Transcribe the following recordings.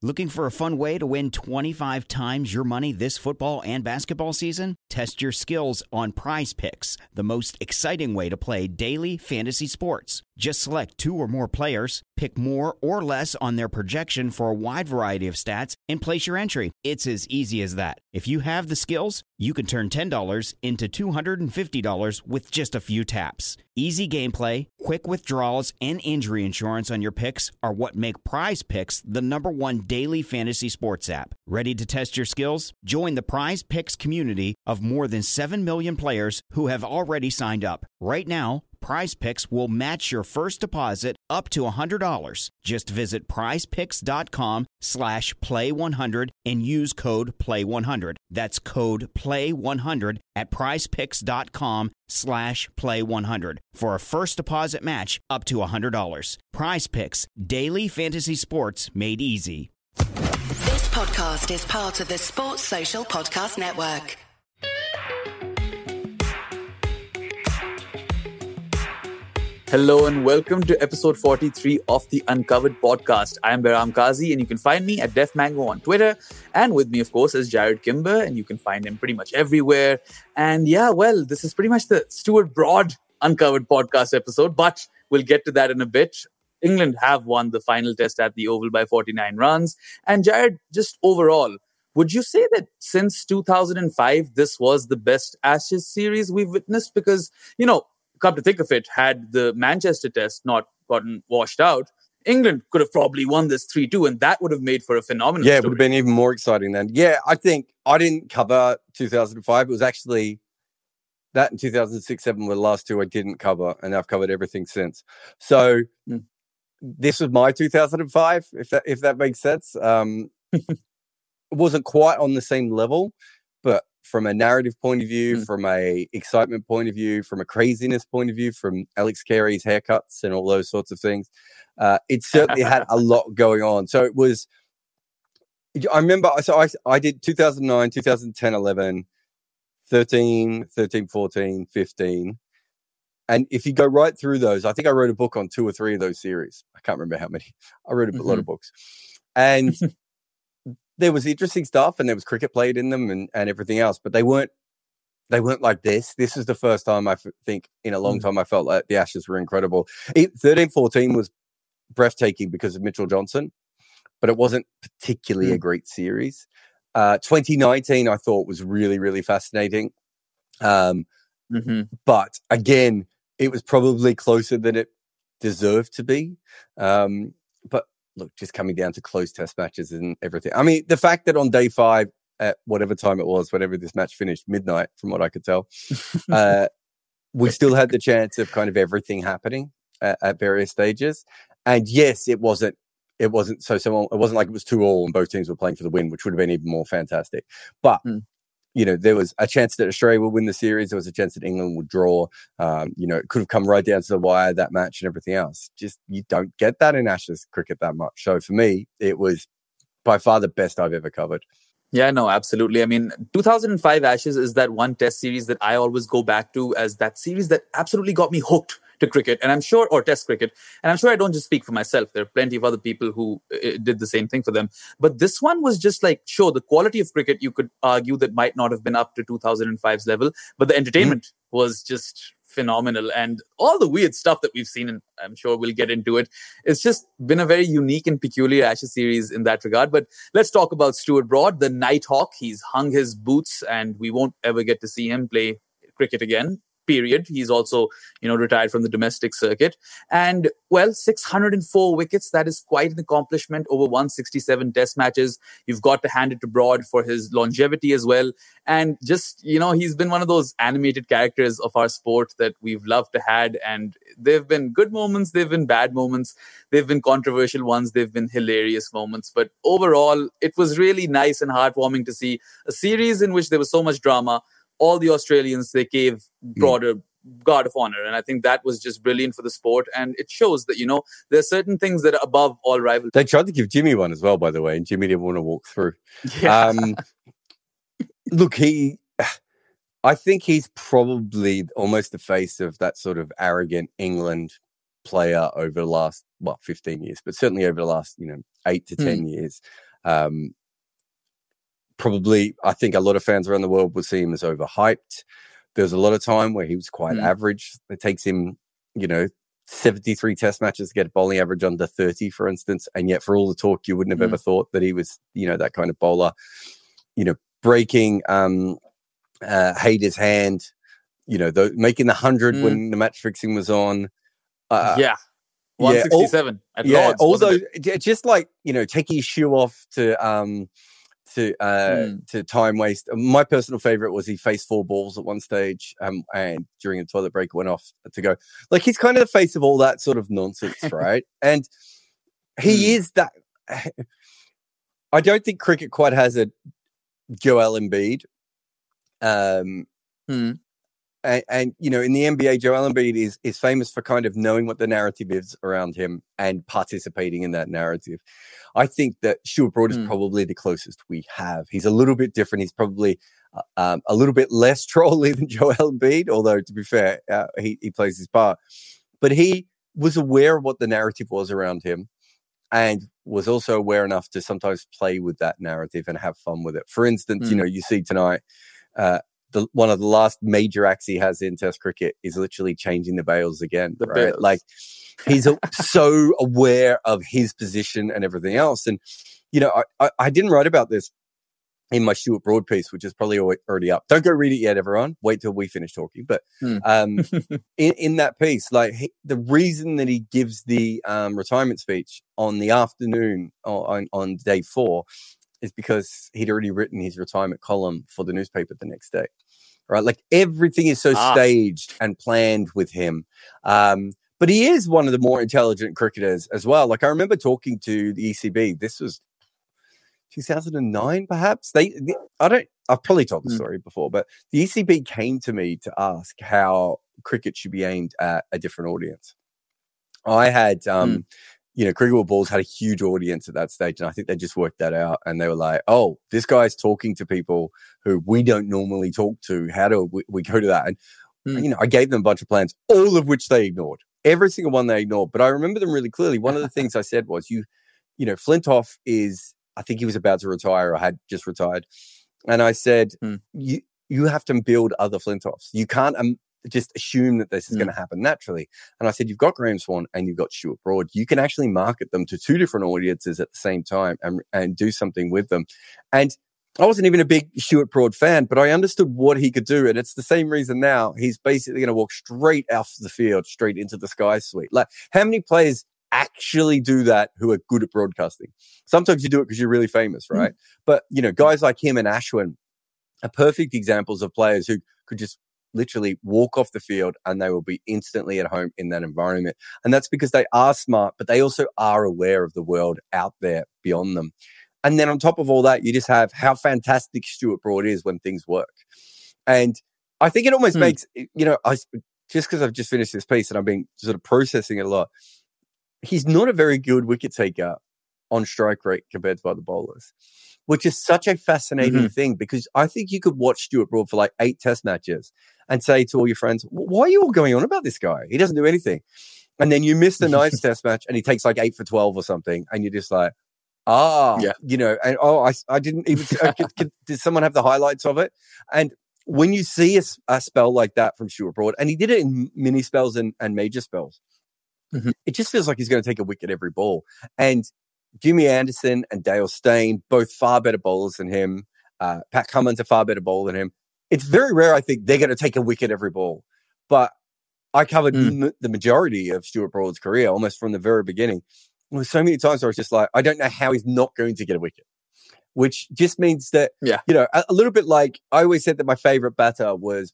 Looking for a fun way to win 25 times your money this football and basketball season? Test your skills on Prize Picks, the most exciting way to play daily fantasy sports. Just select 2 or more players, pick more or less on their projection for a wide variety of stats, and place your entry. It's as easy as that. If you have the skills, you can turn $10 into $250 with just a few taps. Easy gameplay, quick withdrawals, and injury insurance on your picks are what make Prize Picks the #1 daily fantasy sports app. Ready to test your skills? Join the Prize Picks community of more than 7 million players who have already signed up. Right now, Prize Picks will match your first deposit up to $100. Just visit prizepicks.com/play100 and use code PLAY100. That's code PLAY100 at prizepicks.com/play100 for a first deposit match up to $100. Prize Picks, daily fantasy sports made easy. This podcast is part of the Sports Social Podcast Network. Hello and welcome to episode 43 of the Uncovered podcast. I am Behram Kazi and you can find me at Def Mango on Twitter. And with me, of course, is Jared Kimber and you can find him pretty much everywhere. And yeah, well, this is pretty much the Stuart Broad Uncovered podcast episode, but we'll get to that in a bit. England have won the final test at the Oval by 49 runs. And Jared, just overall, would you say that since 2005, this was the best Ashes series we've witnessed? Because, you know, come to think of it, had the Manchester test not gotten washed out, England could have probably won this 3-2, and that would have made for a phenomenal Yeah, story. it would have been even more exciting then. Yeah, I think I didn't cover 2005. It was actually that in 2006-07 were the last two I didn't cover, and I've covered everything since. So this was my 2005, if that makes sense. It wasn't quite on the same level, but from a narrative point of view, from a excitement point of view, from a craziness point of view, from Alex Carey's haircuts and all those sorts of things, it certainly had a lot going on. So it was, I remember, I did 2009, 2010, 11, 13, 14, 15. And if you go right through those, I think I wrote a book on 2 or 3 of those series. I can't remember how many. I wrote a lot of books. And there was interesting stuff and there was cricket played in them and everything else, but they weren't like this. This is the first time I think in a long time I felt like the Ashes were incredible. 13-14 was breathtaking because of Mitchell Johnson, but it wasn't particularly a great series. 2019 I thought was really, really fascinating. But again, it was probably closer than it deserved to be. But look, just coming down to close test matches and everything. I mean, the fact that on day 5, at whatever time it was, whenever this match finished, midnight, from what I could tell, we still had the chance of kind of everything happening at various stages. And yes, it wasn't like it was 2-2 and both teams were playing for the win, which would have been even more fantastic. But you know, there was a chance that Australia would win the series. There was a chance that England would draw. You know, it could have come right down to the wire, that match and everything else. Just, you don't get that in Ashes cricket that much. So for me, it was by far the best I've ever covered. Yeah, no, absolutely. I mean, 2005 Ashes is that one test series that I always go back to as that series that absolutely got me hooked to cricket. And I'm sure, or test cricket. And I'm sure I don't just speak for myself. There are plenty of other people who did the same thing for them. But this one was just like, sure, the quality of cricket, you could argue that might not have been up to 2005's level, but the entertainment was just phenomenal. And all the weird stuff that we've seen, and I'm sure we'll get into it, it's just been a very unique and peculiar Ashes series in that regard. But let's talk about Stuart Broad, the Nighthawk. He's hung his boots and we won't ever get to see him play cricket again. Period. He's also, retired from the domestic circuit. And, 604 wickets. That is quite an accomplishment over 167 test matches. You've got to hand it to Broad for his longevity as well. And just, he's been one of those animated characters of our sport that we've loved to had. And there've been good moments. There've been bad moments. There've been controversial ones. There've been hilarious moments. But overall, it was really nice and heartwarming to see a series in which there was so much drama. All the Australians, they gave Broad a guard of honor. And I think that was just brilliant for the sport. And it shows that, there are certain things that are above all rivals. They tried to give Jimmy one as well, by the way, and Jimmy didn't want to walk through. Yeah. Look, I think he's probably almost the face of that sort of arrogant England player over the last, 15 years, but certainly over the last, 8 to 10 years. Probably, I think a lot of fans around the world would see him as overhyped. There's a lot of time where he was quite average. It takes him, 73 test matches to get a bowling average under 30, for instance. And yet for all the talk, you wouldn't have ever thought that he was, that kind of bowler, breaking Hayder's hand, making the 100 when the match fixing was on. 167 at Lords. Although just like, taking his shoe off to time waste. My personal favorite was he faced 4 balls at one stage, and during a toilet break went off to go. Like, he's kind of the face of all that sort of nonsense, right? And he is that. I don't think cricket quite has a Joel Embiid. And in the NBA, Joel Embiid is famous for kind of knowing what the narrative is around him and participating in that narrative. I think that Stuart Broad is probably the closest we have. He's a little bit different. He's probably a little bit less trolly than Joel Embiid, although, to be fair, he plays his part. But he was aware of what the narrative was around him and was also aware enough to sometimes play with that narrative and have fun with it. For instance, you see tonight, one of the last major acts he has in Test cricket is literally changing the bails again, right? Bails. Like, he's so aware of his position and everything else. And, I didn't write about this in my Stuart Broad piece, which is probably already up. Don't go read it yet, everyone. Wait till we finish talking. But in that piece, like, the reason that he gives the retirement speech on the afternoon on day 4 is because he'd already written his retirement column for the newspaper the next day, right? Like, everything is so staged and planned with him. But he is one of the more intelligent cricketers as well. Like, I remember talking to the ECB. This was 2009, perhaps. I've probably told the story before, but the ECB came to me to ask how cricket should be aimed at a different audience. I had, Cricket with Balls had a huge audience at that stage, and I think they just worked that out. And they were like, "Oh, this guy's talking to people who we don't normally talk to. How do we go to that?" And I gave them a bunch of plans, all of which they ignored. Every single one they ignored. But I remember them really clearly. One of the things I said was, Flintoff I think he was about to retire or had just retired, and I said, "You have to build other Flintoffs. You can't just assume that this is going to happen naturally." And I said, "You've got Graham Swan and you've got Stuart Broad. You can actually market them to 2 different audiences at the same time and do something with them." And I wasn't even a big Stuart Broad fan, but I understood what he could do. And it's the same reason now he's basically going to walk straight off the field, straight into the Sky Suite. Like, how many players actually do that who are good at broadcasting? Sometimes you do it because you're really famous, right? But, guys like him and Ashwin are perfect examples of players who could just literally walk off the field and they will be instantly at home in that environment. And that's because they are smart, but they also are aware of the world out there beyond them. And then on top of all that, you just have how fantastic Stuart Broad is when things work. And I think it almost makes, just because I've just finished this piece and I've been sort of processing it a lot, he's not a very good wicket taker on strike rate compared to other bowlers, which is such a fascinating thing, because I think you could watch Stuart Broad for like 8 test matches and say to all your friends, "Why are you all going on about this guy? He doesn't do anything." And then you miss the 9th test match and he takes like 8 for 12 or something. And you're just like, I didn't even, did someone have the highlights of it? And when you see a spell like that from Stuart Broad, and he did it in mini spells and major spells, it just feels like he's going to take a wicket every ball. And Jimmy Anderson and Dale Steyn, both far better bowlers than him. Pat Cummins a far better bowler than him. It's very rare, I think, they're going to take a wicket every ball. But I covered the majority of Stuart Broad's career, almost from the very beginning. There were so many times where I was just like, I don't know how he's not going to get a wicket. Which just means that, a little bit like, I always said that my favorite batter was,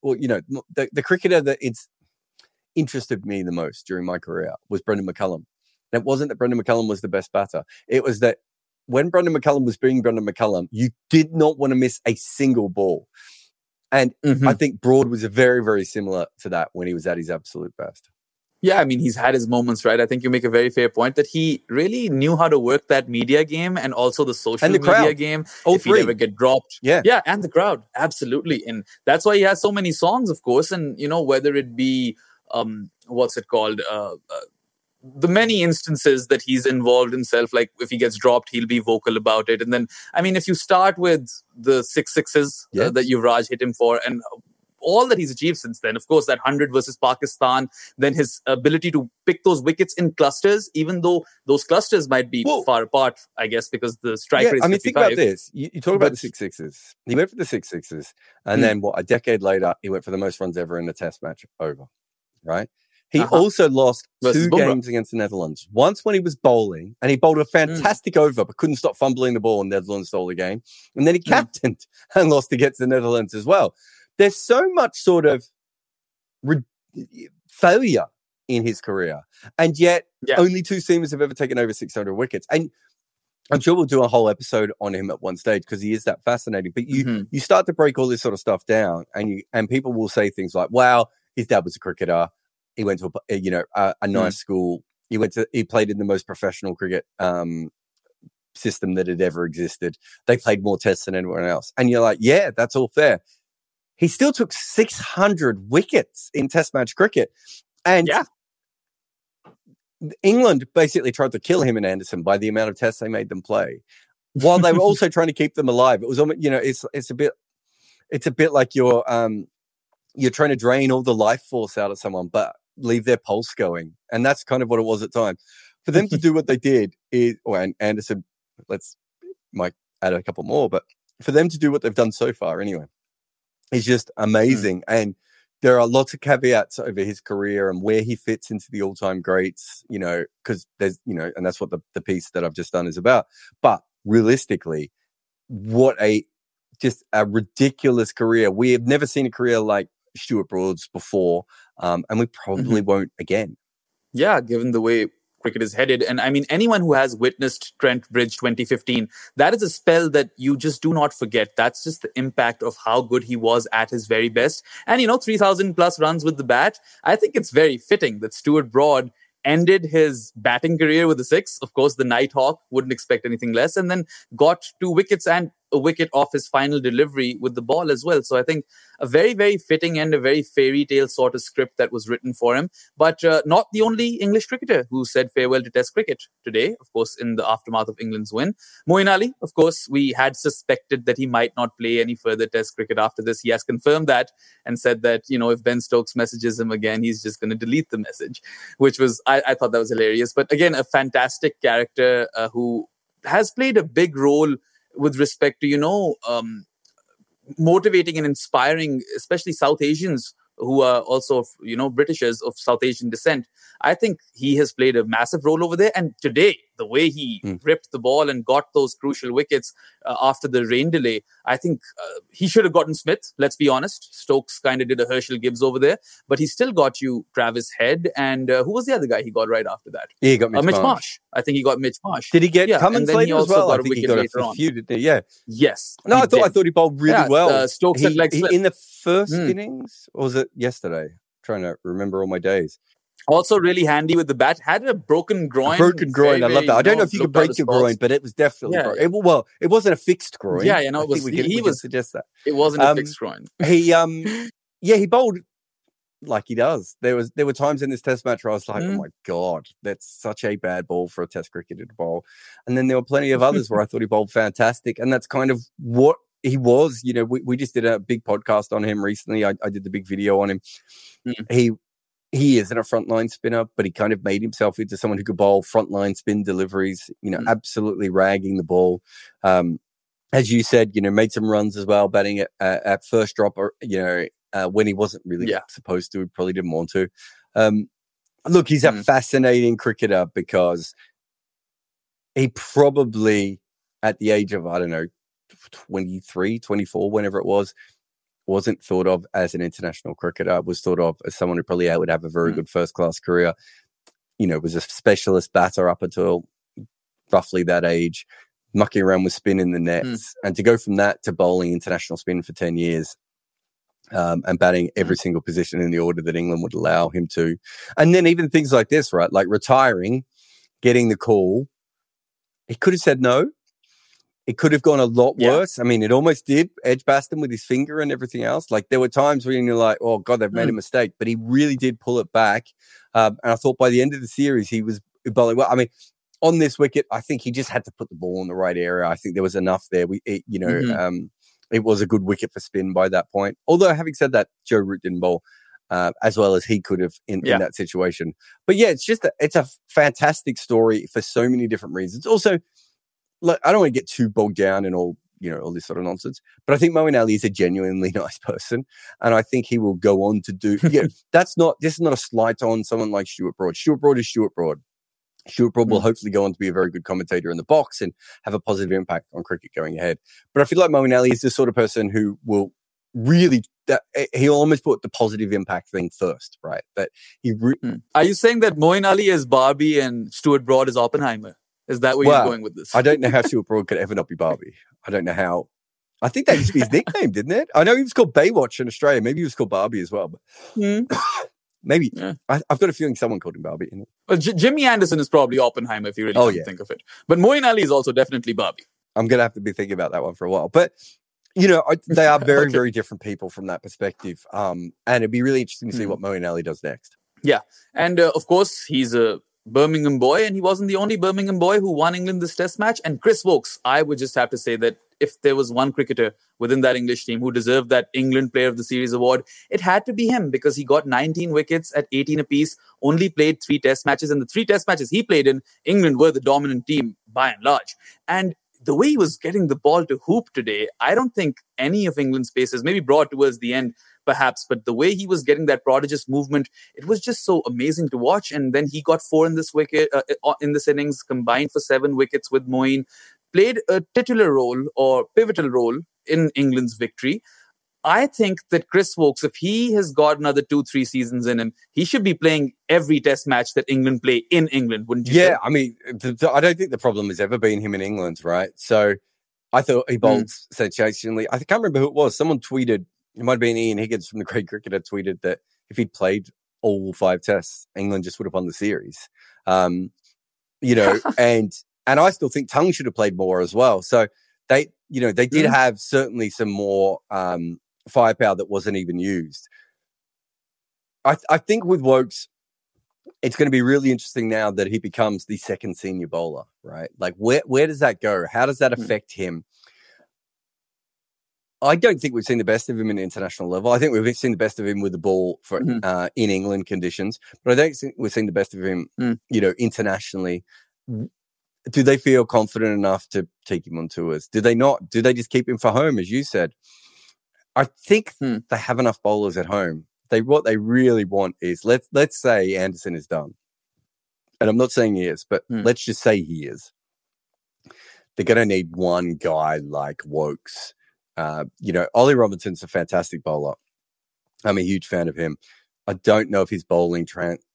the cricketer that interested me the most during my career was Brendan McCullum. And it wasn't that Brendan McCullum was the best batter. It was that when Brendan McCullum was being Brendan McCullum, you did not want to miss a single ball. And I think Broad was very, very similar to that when he was at his absolute best. Yeah, I mean, he's had his moments, right? I think you make a very fair point that he really knew how to work that media game and also the social media game. If he'd ever get dropped. Yeah, and the crowd. Absolutely. And that's why he has so many songs, of course. And, whether it be, what's it called? the many instances that he's involved himself, like if he gets dropped, he'll be vocal about it. And then, I mean, if you start with the 6 sixes that Yuvraj hit him for, and all that he's achieved since then, of course, that 100 versus Pakistan, then his ability to pick those wickets in clusters, even though those clusters might be far apart, I guess, because the strike rate is 55. Think about this. You talk about the 6 sixes. He went for the 6 sixes. And then, a decade later, he went for the most runs ever in a test match over, right? He also lost versus 2 games against the Netherlands. Once when he was bowling, and he bowled a fantastic over, but couldn't stop fumbling the ball, and Netherlands stole the game. And then he captained and lost against the Netherlands as well. There's so much sort of failure in his career. And yet, only 2 seamers have ever taken over 600 wickets. And I'm sure we'll do a whole episode on him at one stage because he is that fascinating. But you start to break all this sort of stuff down, and people will say things like, "Wow, his dad was a cricketer. He went to a nice school. He played in the most professional cricket system that had ever existed. They played more tests than anyone else." And you're like, "Yeah, that's all fair." He still took 600 wickets in test match cricket. And England basically tried to kill him and Anderson by the amount of tests they made them play, while they were also trying to keep them alive. It was, it's a bit like you're trying to drain all the life force out of someone, but leave their pulse going. And that's kind of what it was at times. For them to do what they did and Anderson, might add a couple more, but for them to do what they've done so far anyway, is just amazing. And there are lots of caveats over his career and where he fits into the all-time greats, because there's, and that's what the piece that I've just done is about. But realistically, what just a ridiculous career. We have never seen a career like Stuart Broad's before, and we probably won't again. Yeah, given the way cricket is headed. And I mean, anyone who has witnessed Trent Bridge 2015, that is a spell that you just do not forget. That's just the impact of how good he was at his very best. And, 3,000 plus runs with the bat. I think it's very fitting that Stuart Broad ended his batting career with a 6. Of course, the Nighthawk wouldn't expect anything less, and then got 2 wickets and a wicket off his final delivery with the ball as well. So I think a very, very fitting and a very fairy tale sort of script that was written for him. But not the only English cricketer who said farewell to Test cricket today, of course, in the aftermath of England's win. Moeen Ali, of course, we had suspected that he might not play any further Test cricket after this. He has confirmed that and said that, if Ben Stokes messages him again, he's just going to delete the message, which was, I thought that was hilarious. But again, a fantastic character who has played a big role with respect to, motivating and inspiring, especially South Asians who are also, Britishers of South Asian descent. I think he has played a massive role over there. And today, the way he ripped the ball and got those crucial wickets after the rain delay, I think he should have gotten Smith, let's be honest. Stokes kind of did a Herschel Gibbs over there, but he still got you Travis Head. And who was the other guy he got right after that? Yeah, he got Mitch Marsh. I think he got Mitch Marsh. Did he get Cummins later as well? I think he got a few, didn't he? Yeah. Yes. No, I thought he bowled really well. Stokes had leg slip. In the first innings, or was it yesterday? I'm trying to remember all my days. Also really handy with the bat. Had a broken groin. I love that. I don't know if you could break your groin, but it was definitely broken. It wasn't a fixed groin. Yeah, it was. We can suggest that. It wasn't a fixed groin. He bowled like he does. There were times in this Test match where I was like, oh my God, that's such a bad ball for a Test cricketer to bowl. And then there were plenty of others where I thought he bowled fantastic. And that's kind of what he was. We just did a big podcast on him recently. I did the big video on him. He isn't a frontline spinner, but he kind of made himself into someone who could bowl frontline spin deliveries, absolutely ragging the ball. As you said, made some runs as well, batting at first drop, or, when he wasn't really supposed to, probably didn't want to. Look, he's a fascinating cricketer because he probably, at the age of, 23, 24, whenever it was, wasn't thought of as an international cricketer, was thought of as someone who probably would have a very good first-class career. Was a specialist batter up until roughly that age, mucking around with spin in the nets. And to go from that to bowling international spin for 10 years and batting every single position in the order that England would allow him to. And then even things like this, right? Like retiring, getting the call. He could have said no. It could have gone a lot worse. I mean, it almost did. Edgbaston with his finger and everything else. Like there were times when you're like, oh God, they've made a mistake. But he really did pull it back. And I thought by the end of the series, he was bowling well. I mean, on this wicket, I think he just had to put the ball in the right area. I think there was enough there. It was a good wicket for spin by that point. Although, having said that, Joe Root didn't bowl as well as he could have in that situation. But yeah, it's a fantastic story for so many different reasons. Also, look, I don't want to get too bogged down in all this sort of nonsense, but I think Moeen Ali is a genuinely nice person, and I think he will go on to do. This is not a slight on someone like Stuart Broad. Stuart Broad is Stuart Broad. Stuart Broad will hopefully go on to be a very good commentator in the box and have a positive impact on cricket going ahead. But I feel like Moeen Ali is the sort of person who will really, he'll almost put the positive impact thing first, right? That he. Are you saying that Moeen Ali is Barbie and Stuart Broad is Oppenheimer? Is that where you're going with this? I don't know how Stuart Broad could ever not be Barbie. I don't know how. I think that used to be his nickname, didn't it? I know he was called Baywatch in Australia. Maybe he was called Barbie as well. But maybe. Yeah. I've got a feeling someone called him Barbie. Well, Jimmy Anderson is probably Oppenheimer if you really think of it. But Moeen Ali is also definitely Barbie. I'm going to have to be thinking about that one for a while. But, they are very, very different people from that perspective. And it'd be really interesting to see what Moeen Ali does next. Yeah. And, of course, he's a Birmingham boy, and he wasn't the only Birmingham boy who won England this Test match. And Chris Woakes, I would just have to say that if there was one cricketer within that English team who deserved that England Player of the Series award, it had to be him, because he got 19 wickets at 18 apiece, only played 3 Test matches, and the 3 Test matches he played in, England were the dominant team by and large. And the way he was getting the ball to hoop today, I don't think any of England's paces, maybe Broad towards the end, perhaps, but the way he was getting that prodigious movement, it was just so amazing to watch. And then he got 4 in this innings, combined for 7 wickets with Moeen, played a titular role or pivotal role in England's victory. I think that Chris Woakes, if he has got another 2-3 seasons in him, he should be playing every Test match that England play in England, wouldn't you? Yeah, I mean, I don't think the problem has ever been him in England, right? So I thought he bowled sensationally. I can't remember who it was. Someone tweeted, it might have been Ian Higgins from the Great Cricketer, tweeted that if he'd played all 5 tests, England just would have won the series. And I still think Tongue should have played more as well. So they did have certainly some more firepower that wasn't even used. I think with Woakes, it's going to be really interesting now that he becomes the second senior bowler, right? Like where does that go? How does that affect him? I don't think we've seen the best of him in international level. I think we've seen the best of him with the ball for in England conditions, but I don't think we've seen the best of him, internationally. Do they feel confident enough to take him on tours? Do they not? Do they just keep him for home, as you said? I think they have enough bowlers at home. What they really want is, let's say Anderson is done. And I'm not saying he is, but let's just say he is. They're going to need one guy like Woakes. Ollie Robinson's a fantastic bowler. I'm a huge fan of him. I don't know if his bowling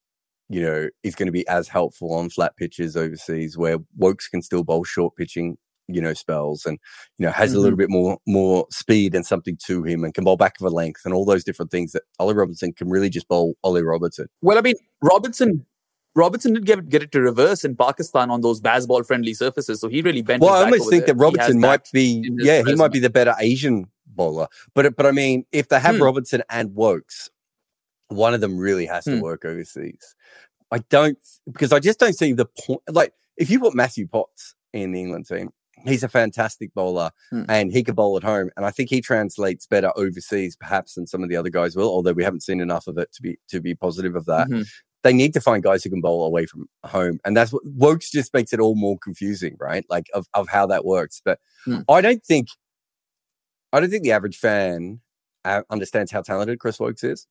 is going to be as helpful on flat pitches overseas, where Woakes can still bowl short pitching, spells, and, has a little bit more speed and something to him, and can bowl back of a length and all those different things that Ollie Robinson can really just bowl Ollie Robertson. Well, I mean, Robinson did get it to reverse in Pakistan on those baseball friendly surfaces, so he really bent. Well, I almost think that Robertson might be, he might be the better Asian bowler. But I mean, if they have Robertson and Woakes, one of them really has to work overseas. Because I just don't see the point. Like, if you put Matthew Potts in the England team, he's a fantastic bowler and he can bowl at home. And I think he translates better overseas, perhaps, than some of the other guys will, although we haven't seen enough of it to be positive of that. They need to find guys who can bowl away from home. And that's what Woakes just makes it all more confusing, right? Like of how that works. But I don't think the average fan understands how talented Chris Woakes is.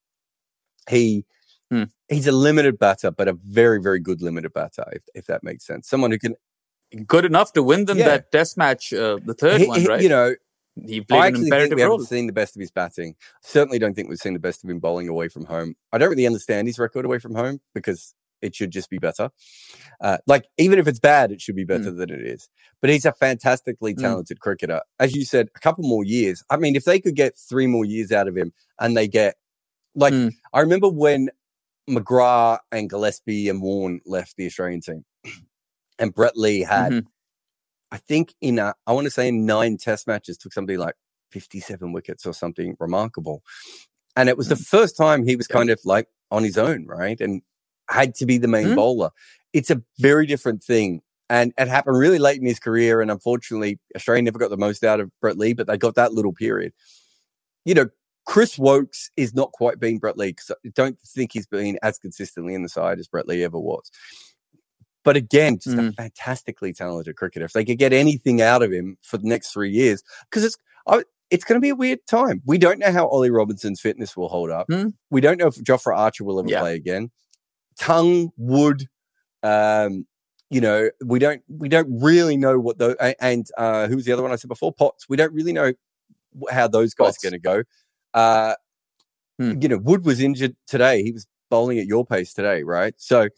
He's a limited batter, but a very, very good limited batter, if that makes sense. Someone who can... Good enough to win them that Test match, the third one, right? He played an imperative role. We haven't role. seen the best of his batting. Certainly don't think we've seen the best of him bowling away from home. I don't really understand his record away from home, because it should just be better. Even if it's bad, it should be better than it is. But he's a fantastically talented cricketer. As you said, a couple more years. I mean, if they could get 3 more years out of him, and they get... I remember when McGrath and Gillespie and Warne left the Australian team, and Brett Lee had, I think I want to say in 9 Test matches, took something like 57 wickets or something remarkable. And it was the first time he was kind of like on his own, right? And had to be the main bowler. It's a very different thing. And it happened really late in his career. And unfortunately, Australia never got the most out of Brett Lee, but they got that little period. You know, Chris Woakes is not quite being Brett Lee because I don't think he's been as consistently in the side as Brett Lee ever was. But again, just a fantastically talented cricketer. If they could get anything out of him for the next 3 years, because it's going to be a weird time. We don't know how Ollie Robinson's fitness will hold up. We don't know if Jofra Archer will ever play again. Tongue, Wood, you know, we don't really know what those, and who's the other one I said before? Potts. We don't really know how those guys are going to go. You know, Wood was injured today. He was bowling at your pace today, right? So,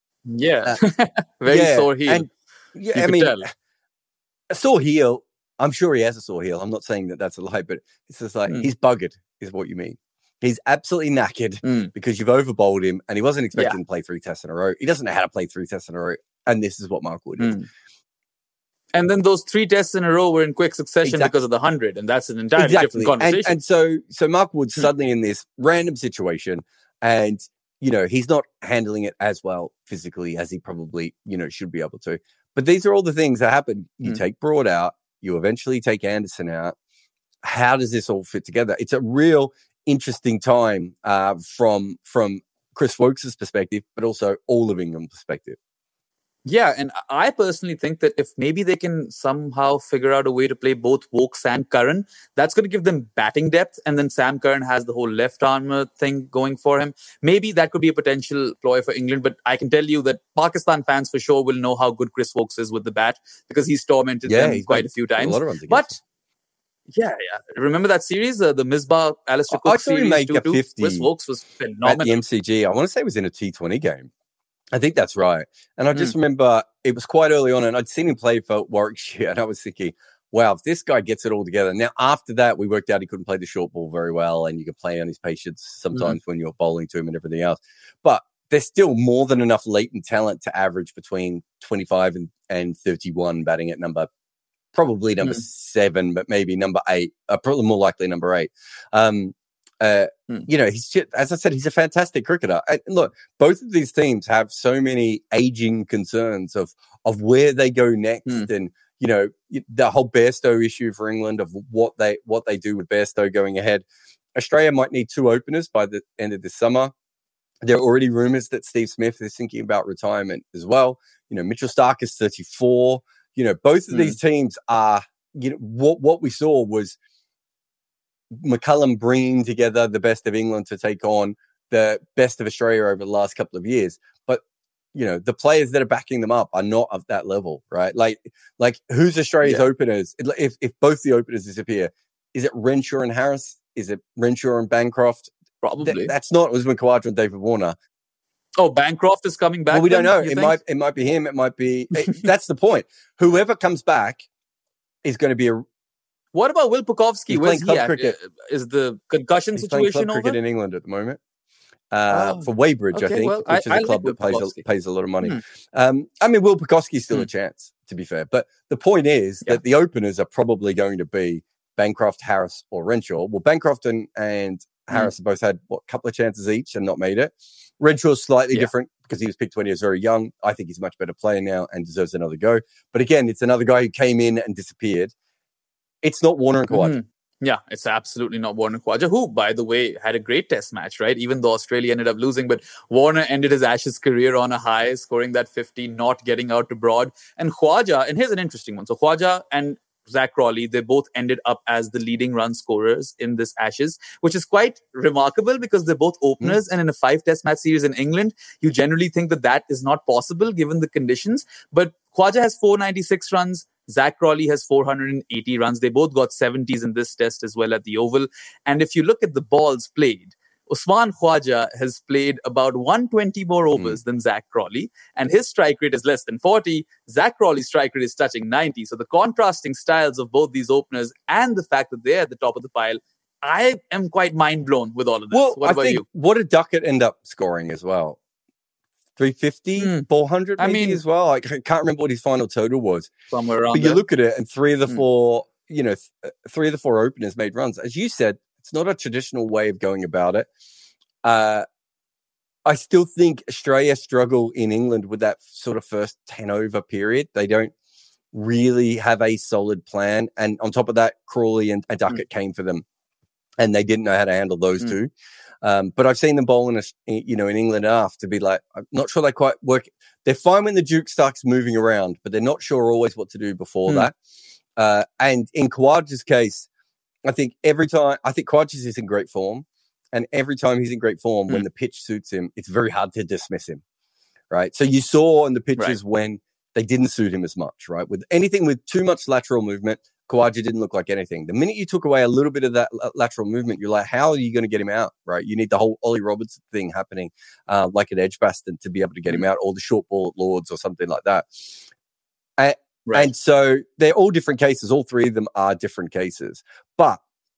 very sore heel. And, I mean, a sore heel. I'm sure he has a sore heel. I'm not saying that that's a lie, but it's just like he's buggered, is what you mean. He's absolutely knackered because you've overbowled him, and he wasn't expecting to play 3 tests in a row. He doesn't know how to play 3 tests in a row, and this is what Mark Wood is. And then those 3 tests in a row were in quick succession because of the 100, and that's an entirely different conversation. And so Mark Wood's suddenly in this random situation, and you know he's not handling it as well physically as he probably should be able to. But these are all the things that happen. You take Broad out, you eventually take Anderson out. How does this all fit together? It's a real interesting time from Chris Woakes' perspective, but also all of England's perspective. Yeah, and I personally think that if maybe they can somehow figure out a way to play both Woakes and Curran, that's going to give them batting depth. And then Sam Curran has the whole left arm thing going for him. Maybe that could be a potential ploy for England. But I can tell you that Pakistan fans for sure will know how good Chris Woakes is with the bat because he's tormented them quite a few times. A lot of runs but yeah. Remember that series, the Misbah Alistair Cook series? Make a 50 Chris Woakes was phenomenal. At the MCG. I want to say it was in a T20 game. I think that's right. And I just remember it was quite early on and I'd seen him play for Warwickshire and I was thinking, wow, if this guy gets it all together. Now, after that, we worked out he couldn't play the short ball very well and you could play on his patience sometimes when you're bowling to him and everything else. But there's still more than enough latent talent to average between 25 and 31 batting at probably number 7, but maybe number 8, probably more likely number 8. He's just, as I said, he's a fantastic cricketer. And look, both of these teams have so many aging concerns of where they go next, and the whole Bairstow issue for England of what they do with Bairstow going ahead. Australia might need 2 openers by the end of this summer. There are already rumours that Steve Smith is thinking about retirement as well. Mitchell Starc is 34. Both of these teams are. What we saw was McCullum bringing together the best of England to take on the best of Australia over the last couple of years. But, the players that are backing them up are not of that level, right? Like who's Australia's openers? If both the openers disappear, is it Renshaw and Harris? Is it Renshaw and Bancroft? Probably. That's not Usman Khawaja and David Warner. Oh, Bancroft is coming back? Well, we don't know. It might be him. It might be... that's the point. Whoever comes back is going to be a... What about Will Pucovski? Where's he at? Cricket. Is the concussion situation over? Cricket in England at the moment. For Weybridge, I think, which is a club that pays a lot of money. Will Pucovski's still a chance, to be fair. But the point is that the openers are probably going to be Bancroft, Harris, or Renshaw. Well, Bancroft and Harris have both had, a couple of chances each and not made it. Renshaw's slightly different because he was picked when he was very young. I think he's a much better player now and deserves another go. But again, it's another guy who came in and disappeared. It's not Warner and Khawaja. Yeah, it's absolutely not Warner and Khawaja, who, by the way, had a great test match, right? Even though Australia ended up losing, but Warner ended his Ashes career on a high, scoring that 50, not getting out to Broad. And Khawaja, and here's an interesting one. So Khawaja and Zach Crawley, they both ended up as the leading run scorers in this Ashes, which is quite remarkable because they're both openers. And in a 5-test match series in England, you generally think that is not possible given the conditions. But Khawaja has 496 runs. Zach Crawley has 480 runs. They both got 70s in this test as well at the Oval. And if you look at the balls played, Usman Khawaja has played about 120 more overs than Zach Crawley, and his strike rate is less than 40. Zach Crawley's strike rate is touching 90. So the contrasting styles of both these openers and the fact that they're at the top of the pile, I am quite mind blown with all of this. Well, what about you? What did Duckett end up scoring as well? 350, 400 maybe as well. I can't remember what his final total was. Somewhere around But there. you look at it, and 3 of the 4, 3 of the 4 openers made runs. As you said, it's not a traditional way of going about it. I still think Australia struggle in England with that sort of first 10 over period. They don't really have a solid plan. And on top of that, Crawley and Duckett came for them, and they didn't know how to handle those two. But I've seen them bowl in England enough to be like, I'm not sure they quite work. They're fine when the Duke starts moving around, but they're not sure always what to do before that. And in Khawaja's case, I think Khawaja is in great form. And every time he's in great form, when the pitch suits him, it's very hard to dismiss him, right? So you saw in the pitches when they didn't suit him as much, right? With anything with too much lateral movement, Khawaja didn't look like anything. The minute you took away a little bit of that lateral movement, you're like, how are you going to get him out, right? You need the whole Ollie Robertson thing happening, like at Edgbaston, to be able to get him out, or the short ball at Lords or something like that. And so they're all different cases. All three of them are different cases. But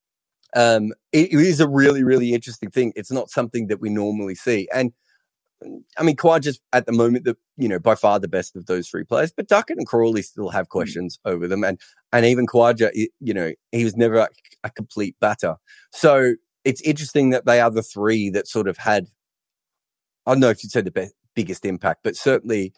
it is a really, really interesting thing. It's not something that we normally see. And I mean, Khawaja's at the moment, by far the best of those three players, but Duckett and Crawley still have questions over them. And even Khawaja, he was never a complete batter. So it's interesting that they are the three that sort of had, I don't know if you'd say the biggest impact, but certainly,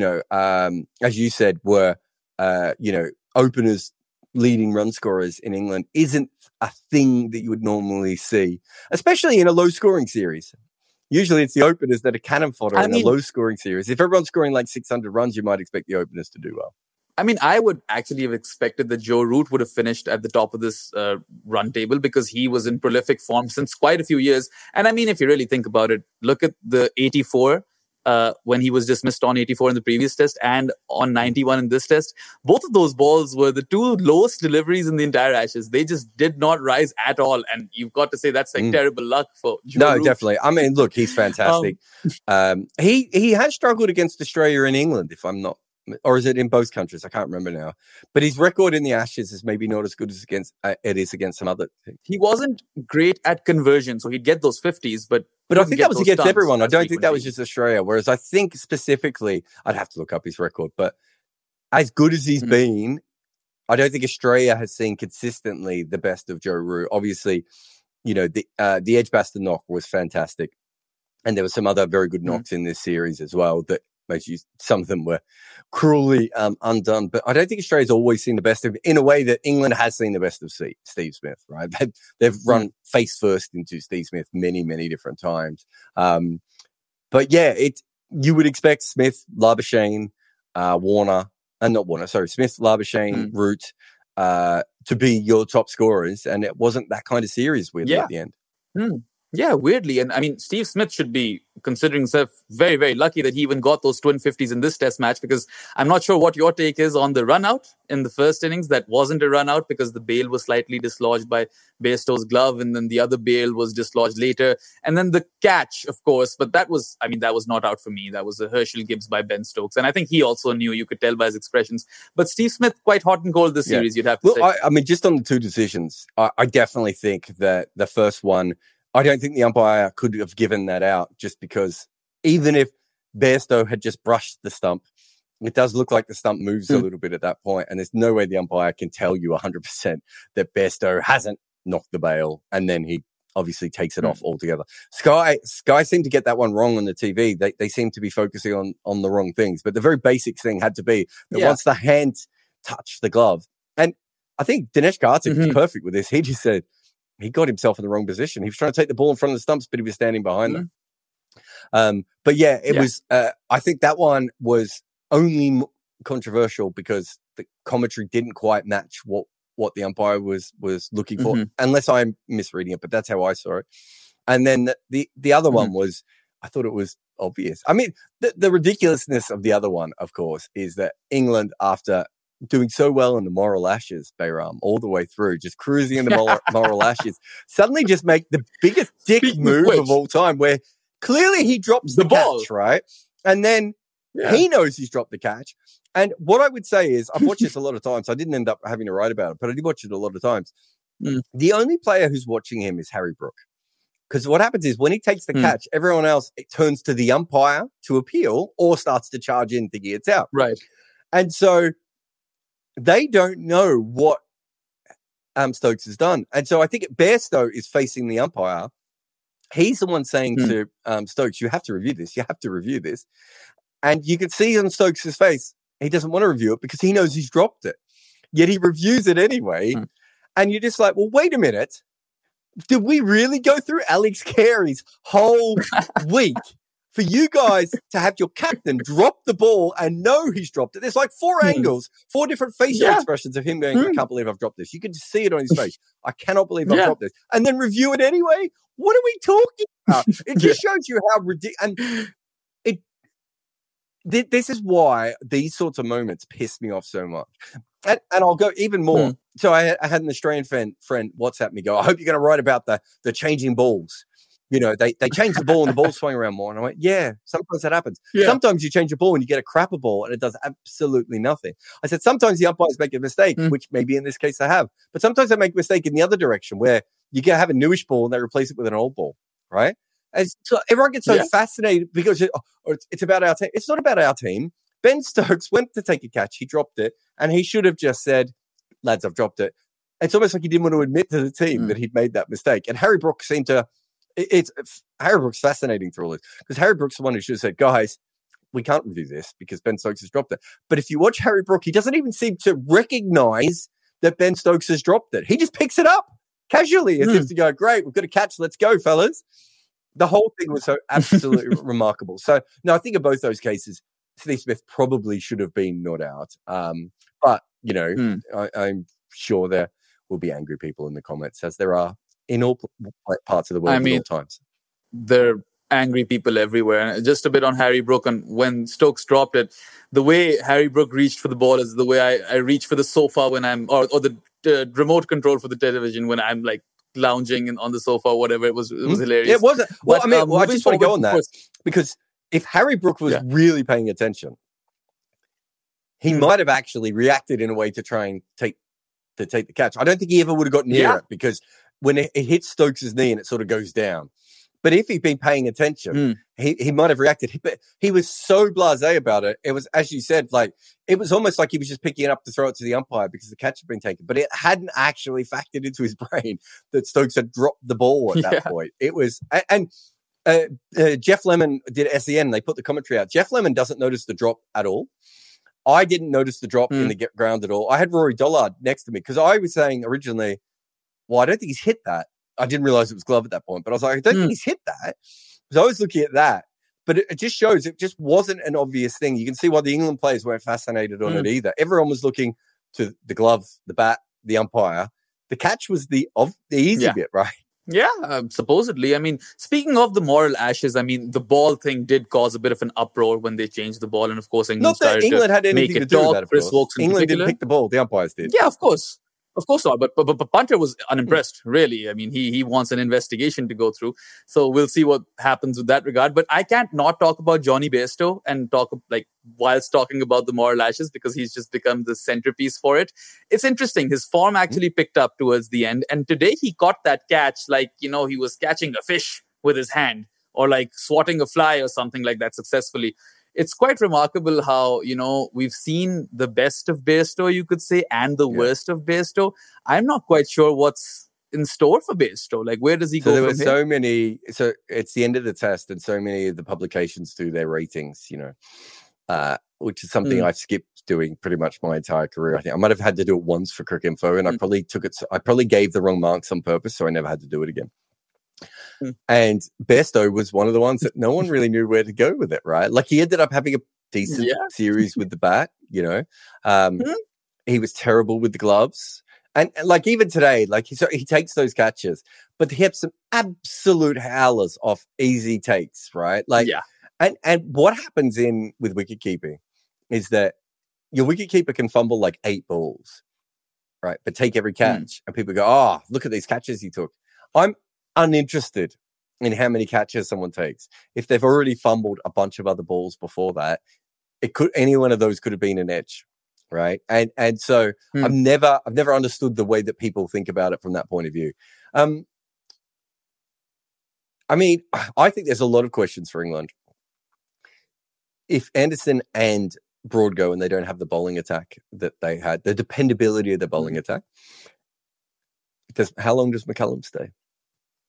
as you said, were, openers, leading run scorers in England isn't a thing that you would normally see, especially in a low-scoring series. Usually it's the openers that are cannon fodder in a low-scoring series. If everyone's scoring like 600 runs, you might expect the openers to do well. I mean, I would actually have expected that Joe Root would have finished at the top of this run table, because he was in prolific form since quite a few years. And I mean, if you really think about it, look at the 84 when he was dismissed on 84 in the previous test and on 91 in this test. Both of those balls were the two lowest deliveries in the entire Ashes. They just did not rise at all. And you've got to say that's like terrible luck for Joe Root. Definitely. I mean, look, he's fantastic. He has struggled against Australia in England, if I'm not, or is it in both countries? I can't remember now. But his record in the Ashes is maybe not as good as it is against some other things. He wasn't great at conversion, so he'd get those 50s, but I think that was against everyone. I don't think that was just Australia. Whereas I think specifically, I'd have to look up his record, but as good as he's been, I don't think Australia has seen consistently the best of Joe Root. Obviously, the Edgbaston knock was fantastic. And there were some other very good knocks in this series as well that some of them were cruelly undone. But I don't think Australia's always seen the best of him in a way that England has seen the best of Steve Smith, right? They've run face first into Steve Smith many, many different times. But yeah, you would expect Smith, Labuschagne, Smith, Labuschagne, Root to be your top scorers. And it wasn't that kind of series weirdly at the end. Yeah, weirdly. And I mean, Steve Smith should be considering himself very, very lucky that he even got those twin 50s in this test match, because I'm not sure what your take is on the run out in the first innings. That wasn't a run out because the bail was slightly dislodged by Bairstow's glove, and then the other bail was dislodged later. And then the catch, of course, but that was not out for me. That was a Herschel Gibbs by Ben Stokes. And I think he also knew, you could tell by his expressions. But Steve Smith, quite hot and cold this series, you'd have to say. I mean, just on the two decisions, I definitely think that the first one, I don't think the umpire could have given that out, just because even if Bairstow had just brushed the stump, it does look like the stump moves a little bit at that point, and there's no way the umpire can tell you 100% that Bairstow hasn't knocked the bail, and then he obviously takes it off altogether. Sky seemed to get that one wrong on the TV. They seem to be focusing on the wrong things, but the very basic thing had to be that once the hand touched the glove, and I think Dinesh Karthik was perfect with this. He just said, he got himself in the wrong position. He was trying to take the ball in front of the stumps, but he was standing behind them. But yeah, it was, I think that one was only controversial because the commentary didn't quite match what the umpire was looking for, unless I'm misreading it, but that's how I saw it. And then the other one was, I thought it was obvious. I mean, the ridiculousness of the other one, of course, is that England, after doing so well in the Moral Ashes, Bayram, all the way through, just cruising in the Moral Ashes, suddenly just make the biggest dick move of all time, where clearly he drops the ball, catch, right? And then he knows he's dropped the catch. And what I would say is, I've watched this a lot of times. I didn't end up having to write about it, but I did watch it a lot of times. The only player who's watching him is Harry Brook. Because what happens is when he takes the catch, everyone else, it turns to the umpire to appeal or starts to charge in thinking it's out. Right. And so they don't know what Stokes has done. And so I think Bairstow is facing the umpire. He's the one saying to Stokes, you have to review this. You have to review this. And you can see on Stokes' face, he doesn't want to review it because he knows he's dropped it. Yet he reviews it anyway. And you're just like, well, wait a minute. Did we really go through Alex Carey's whole week for you guys to have your captain drop the ball and know he's dropped it? There's like 4 angles, 4 different facial expressions of him going, I can't believe I've dropped this. You can just see it on his face. I cannot believe I've dropped this. And then review it anyway? What are we talking about? It just shows you how ridiculous. And this is why these sorts of moments piss me off so much. And I'll go even more. So I had an Australian friend WhatsApp me go, I hope you're going to write about the changing balls. You know, they changed the ball and the ball swung around more. And I went, yeah, sometimes that happens. Yeah. Sometimes you change a ball and you get a crapper ball and it does absolutely nothing. I said, sometimes the umpires make a mistake, which maybe in this case they have. But sometimes they make a mistake in the other direction where you have a newish ball and they replace it with an old ball, right? And so everyone gets so fascinated because it's about our team. It's not about our team. Ben Stokes went to take a catch. He dropped it. And he should have just said, lads, I've dropped it. It's almost like he didn't want to admit to the team that he'd made that mistake. And Harry Brooks seemed to... Harry Brooks fascinating through all this because Harry Brooks is the one who should have said, guys, we can't review this because Ben Stokes has dropped it. But if you watch Harry Brooks, he doesn't even seem to recognize that Ben Stokes has dropped it. He just picks it up casually as if to go, great, we've got a catch. Let's go, fellas. The whole thing was so absolutely remarkable. So, no, I think in both those cases, Steve Smith probably should have been not out. But, you know, I'm sure there will be angry people in the comments as there are in all parts of the world at all times. There are angry people everywhere. And just a bit on Harry Brook, and when Stokes dropped it, the way Harry Brook reached for the ball is the way I reach for the sofa when I'm, or the remote control for the television when I'm like lounging on the sofa or whatever. It was hilarious. Yeah, it wasn't. Well, I mean, I just want to go on that because if Harry Brook was really paying attention, he might have actually reacted in a way to try and take the catch. I don't think he ever would have got near it because when it hits Stokes' knee and it sort of goes down. But if he'd been paying attention, he might have reacted. But he was so blasé about it. It was, as you said, like it was almost like he was just picking it up to throw it to the umpire because the catch had been taken. But it hadn't actually factored into his brain that Stokes had dropped the ball at that point. It was, and Jeff Lemon did SEN. They put the commentary out. Jeff Lemon doesn't notice the drop at all. I didn't notice the drop in the ground at all. I had Rory Dollard next to me because I was saying originally, well, I don't think he's hit that. I didn't realize it was glove at that point, but I was like, I don't think he's hit that. So I was looking at that, but it just shows it just wasn't an obvious thing. You can see why the England players weren't fascinated on it either. Everyone was looking to the glove, the bat, the umpire. The catch was the easy bit, right? Yeah, supposedly. I mean, speaking of the moral ashes, I mean, the ball thing did cause a bit of an uproar when they changed the ball, and of course, England started England had anything make it to do with that. Chris Woakes England didn't pick the ball; the umpires did. Yeah, of course. Of course not, but Punter was unimpressed, really. I mean, he wants an investigation to go through. So we'll see what happens with that regard. But I can't not talk about Johnny Bairstow and talk like whilst talking about the moral ashes because he's just become the centerpiece for it. It's interesting. His form actually picked up towards the end. And today he caught that catch like, you know, he was catching a fish with his hand or like swatting a fly or something like that successfully. It's quite remarkable how, you know, we've seen the best of Bairstow, you could say, and the worst of Bairstow. I'm not quite sure what's in store for Bairstow. Like, where does he go from here? So many, so it's the end of the test and so many of the publications do their ratings, you know, which is something I've skipped doing pretty much my entire career. I think I might have had to do it once for Cricket Info and I probably gave the wrong marks on purpose, so I never had to do it again. And Bairstow was one of the ones that no one really knew where to go with it, right? Like he ended up having a decent series with the bat, you know. He was terrible with the gloves. And like even today, like he takes those catches, but he had some absolute howlers off easy takes, right? Like, and what happens with wicket keeping is that your wicket keeper can fumble like 8 balls, right? But take every catch. And people go, oh, look at these catches he took. I'm uninterested in how many catches someone takes. If they've already fumbled a bunch of other balls before that, any one of those could have been an edge, right? And so I've never understood the way that people think about it from that point of view. I mean, I think there's a lot of questions for England. If Anderson and Broad go and they don't have the bowling attack that they had, the dependability of the bowling attack, how long does McCullum stay?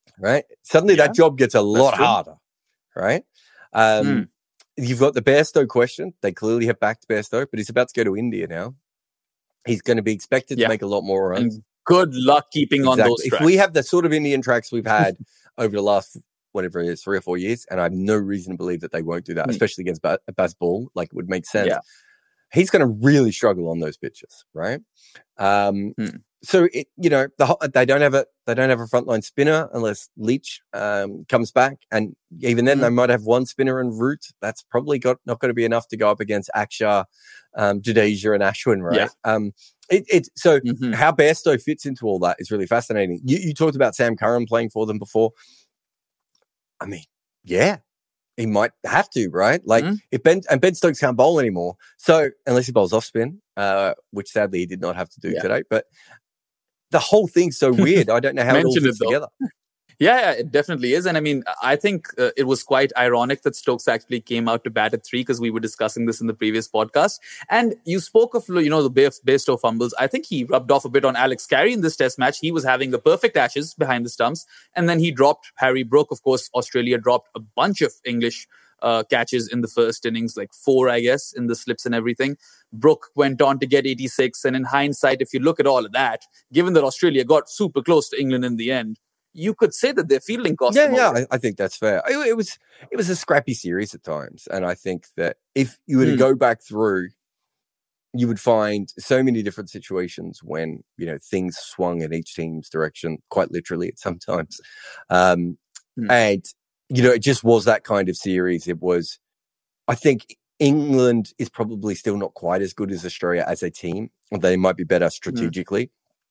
right? Suddenly that job gets a lot harder, right? You've got the Bairstow question. They clearly have backed Bairstow, but he's about to go to India now. He's going to be expected to make a lot more runs. And good luck keeping on those tracks. If we have the sort of Indian tracks we've had over the last, whatever it is, 3 or 4 years, and I have no reason to believe that they won't do that, especially against Baz Ball, like it would make sense. Yeah. He's going to really struggle on those pitches, right? So they don't have a frontline spinner unless Leach comes back, and even then they might have one spinner en route. That's probably not going to be enough to go up against Akshar, Jadeja, and Ashwin, right? Yeah. How Bairstow fits into all that is really fascinating. You talked about Sam Curran playing for them before. I mean, yeah. He might have to, right? Like if Ben Stokes can't bowl anymore. So unless he bowls off spin, which sadly he did not have to do today, but the whole thing's so weird. I don't know how it all fits together. Yeah, it definitely is. And I mean, I think it was quite ironic that Stokes actually came out to bat at 3 because we were discussing this in the previous podcast. And you spoke of, the Bairstow fumbles. I think he rubbed off a bit on Alex Carey in this test match. He was having the perfect Ashes behind the stumps. And then he dropped Harry Brook. Of course, Australia dropped a bunch of English catches in the first innings, like 4, I guess, in the slips and everything. Brook went on to get 86. And in hindsight, if you look at all of that, given that Australia got super close to England in the end, you could say that their fielding cost them. Yeah, I think that's fair. It was a scrappy series at times, and I think that if you were to go back through, you would find so many different situations when things swung in each team's direction, quite literally at sometimes, and it just was that kind of series. It was, I think, England is probably still not quite as good as Australia as a team. They might be better strategically,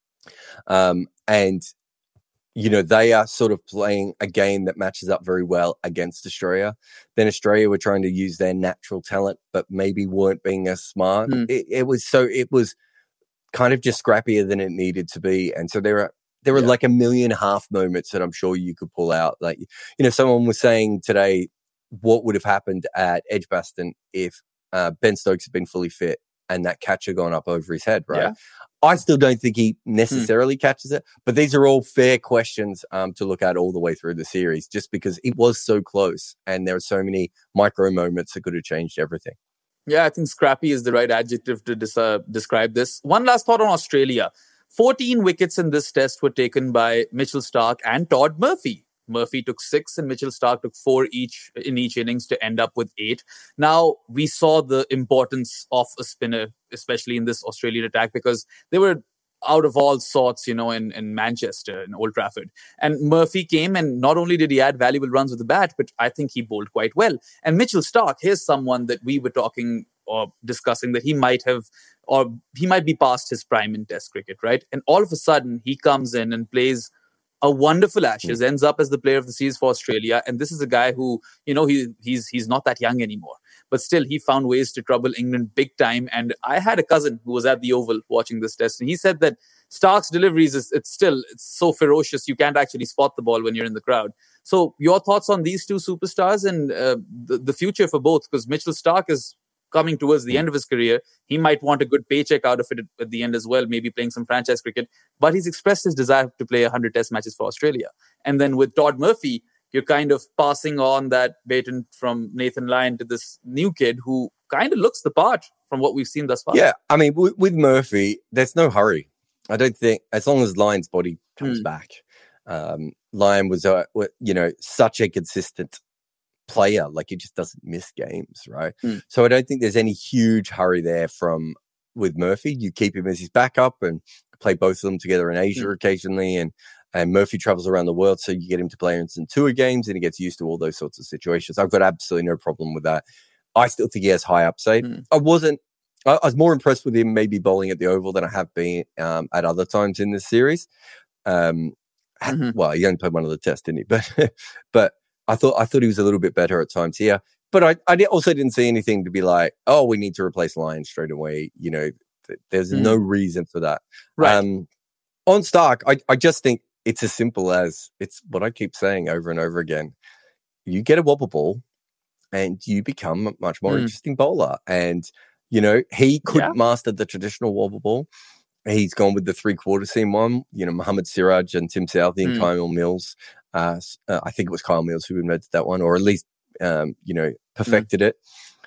and. They are sort of playing a game that matches up very well against Australia. Then Australia were trying to use their natural talent, but maybe weren't being as smart. It was kind of just scrappier than it needed to be. And so there were like 1.5 million moments that I'm sure you could pull out. Like, someone was saying today, what would have happened at Edgbaston if Ben Stokes had been fully fit and that catch had gone up over his head, right? Yeah. I still don't think he necessarily catches it, but these are all fair questions to look at all the way through the series, just because it was so close and there are so many micro moments that could have changed everything. Yeah, I think scrappy is the right adjective to describe this. One last thought on Australia. 14 wickets in this test were taken by Mitchell Starc and Todd Murphy. Murphy took 6 and Mitchell Starc took 4 each in each innings to end up with 8. Now, we saw the importance of a spinner, especially in this Australian attack, because they were out of all sorts, in Manchester, in Old Trafford. And Murphy came, and not only did he add valuable runs with the bat, but I think he bowled quite well. And Mitchell Starc, here's someone that we were talking or discussing that he might be past his prime in Test cricket, right? And all of a sudden, he comes in and plays a wonderful Ashes, ends up as the player of the series for Australia. And this is a guy who, he's not that young anymore. But still, he found ways to trouble England big time. And I had a cousin who was at the Oval watching this test. And he said that Stark's deliveries, it's so ferocious. You can't actually spot the ball when you're in the crowd. So your thoughts on these two superstars and the future for both? Because Mitchell Starc is coming towards the end of his career. He might want a good paycheck out of it at the end as well, maybe playing some franchise cricket. But he's expressed his desire to play 100 test matches for Australia. And then with Todd Murphy, you're kind of passing on that baton from Nathan Lyon to this new kid who kind of looks the part from what we've seen thus far. Yeah, I mean, with Murphy, there's no hurry. I don't think, as long as Lyon's body comes back. Lyon was, such a consistent player. Like, he just doesn't miss games, right? So I don't think there's any huge hurry there with Murphy. You keep him as his backup and play both of them together in Asia occasionally, and Murphy travels around the world, so you get him to play in some tour games and he gets used to all those sorts of situations. I've got absolutely no problem with that. I still think he has high upside. I was more impressed with him maybe bowling at the Oval than I have been at other times in this series. Well, he only played one of the tests, didn't he? But I thought he was a little bit better at times here. But I also didn't see anything to be like, oh, we need to replace Lyon straight away. There's no reason for that. Right. On Starc, I just think it's as simple as, it's what I keep saying over and over again. You get a wobble ball and you become a much more interesting bowler. And, he couldn't master the traditional wobble ball. He's gone with the 3/4 seam one, Mohammad Siraj and Tim Southee and Kyle Mills. I think it was Kyle Mills who invented that one, or at least, perfected it.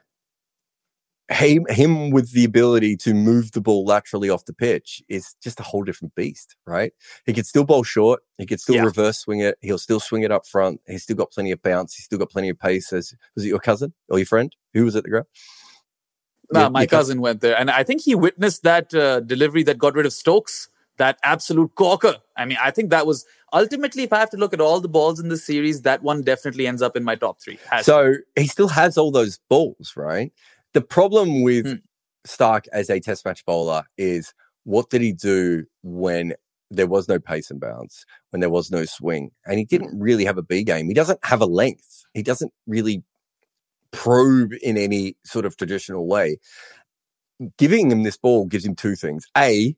Him with the ability to move the ball laterally off the pitch is just a whole different beast, right? He could still bowl short. He could still reverse swing it. He'll still swing it up front. He's still got plenty of bounce. He's still got plenty of pace. Was it your cousin or your friend who was at the ground? No, my cousin went there. And I think he witnessed that delivery that got rid of Stokes, that absolute corker. I mean, I think that was ultimately, if I have to look at all the balls in the series, that one definitely ends up in my top 3. He still has all those balls, right? The problem with Stark as a test match bowler is, what did he do when there was no pace and bounce, when there was no swing? And he didn't really have a B game. He doesn't have a length. He doesn't really probe in any sort of traditional way. Giving him this ball gives him 2 things. A,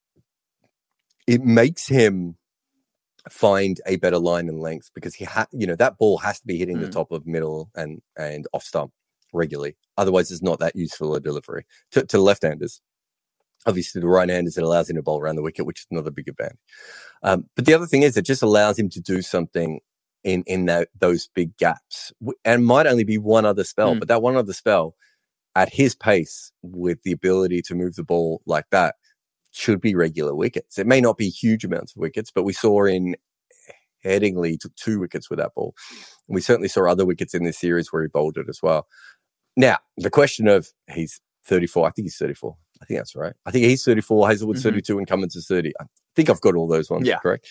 it makes him find a better line and length, because that ball has to be hitting the top of middle and off stump regularly. Otherwise, it's not that useful a delivery to left-handers. Obviously, the right-handers, it allows him to bowl around the wicket, which is another big advantage. But the other thing is, it just allows him to do something in those big gaps, and might only be one other spell, but that one other spell at his pace, with the ability to move the ball like that, should be regular wickets. It may not be huge amounts of wickets, but we saw in Headingley took 2 wickets with that ball. And we certainly saw other wickets in this series where he bowled it as well. Now, the question of, he's 34. I think he's 34. I think that's right. I think he's 34, Hazelwood's 32, and Cummins is 30. I think I've got all those ones correct.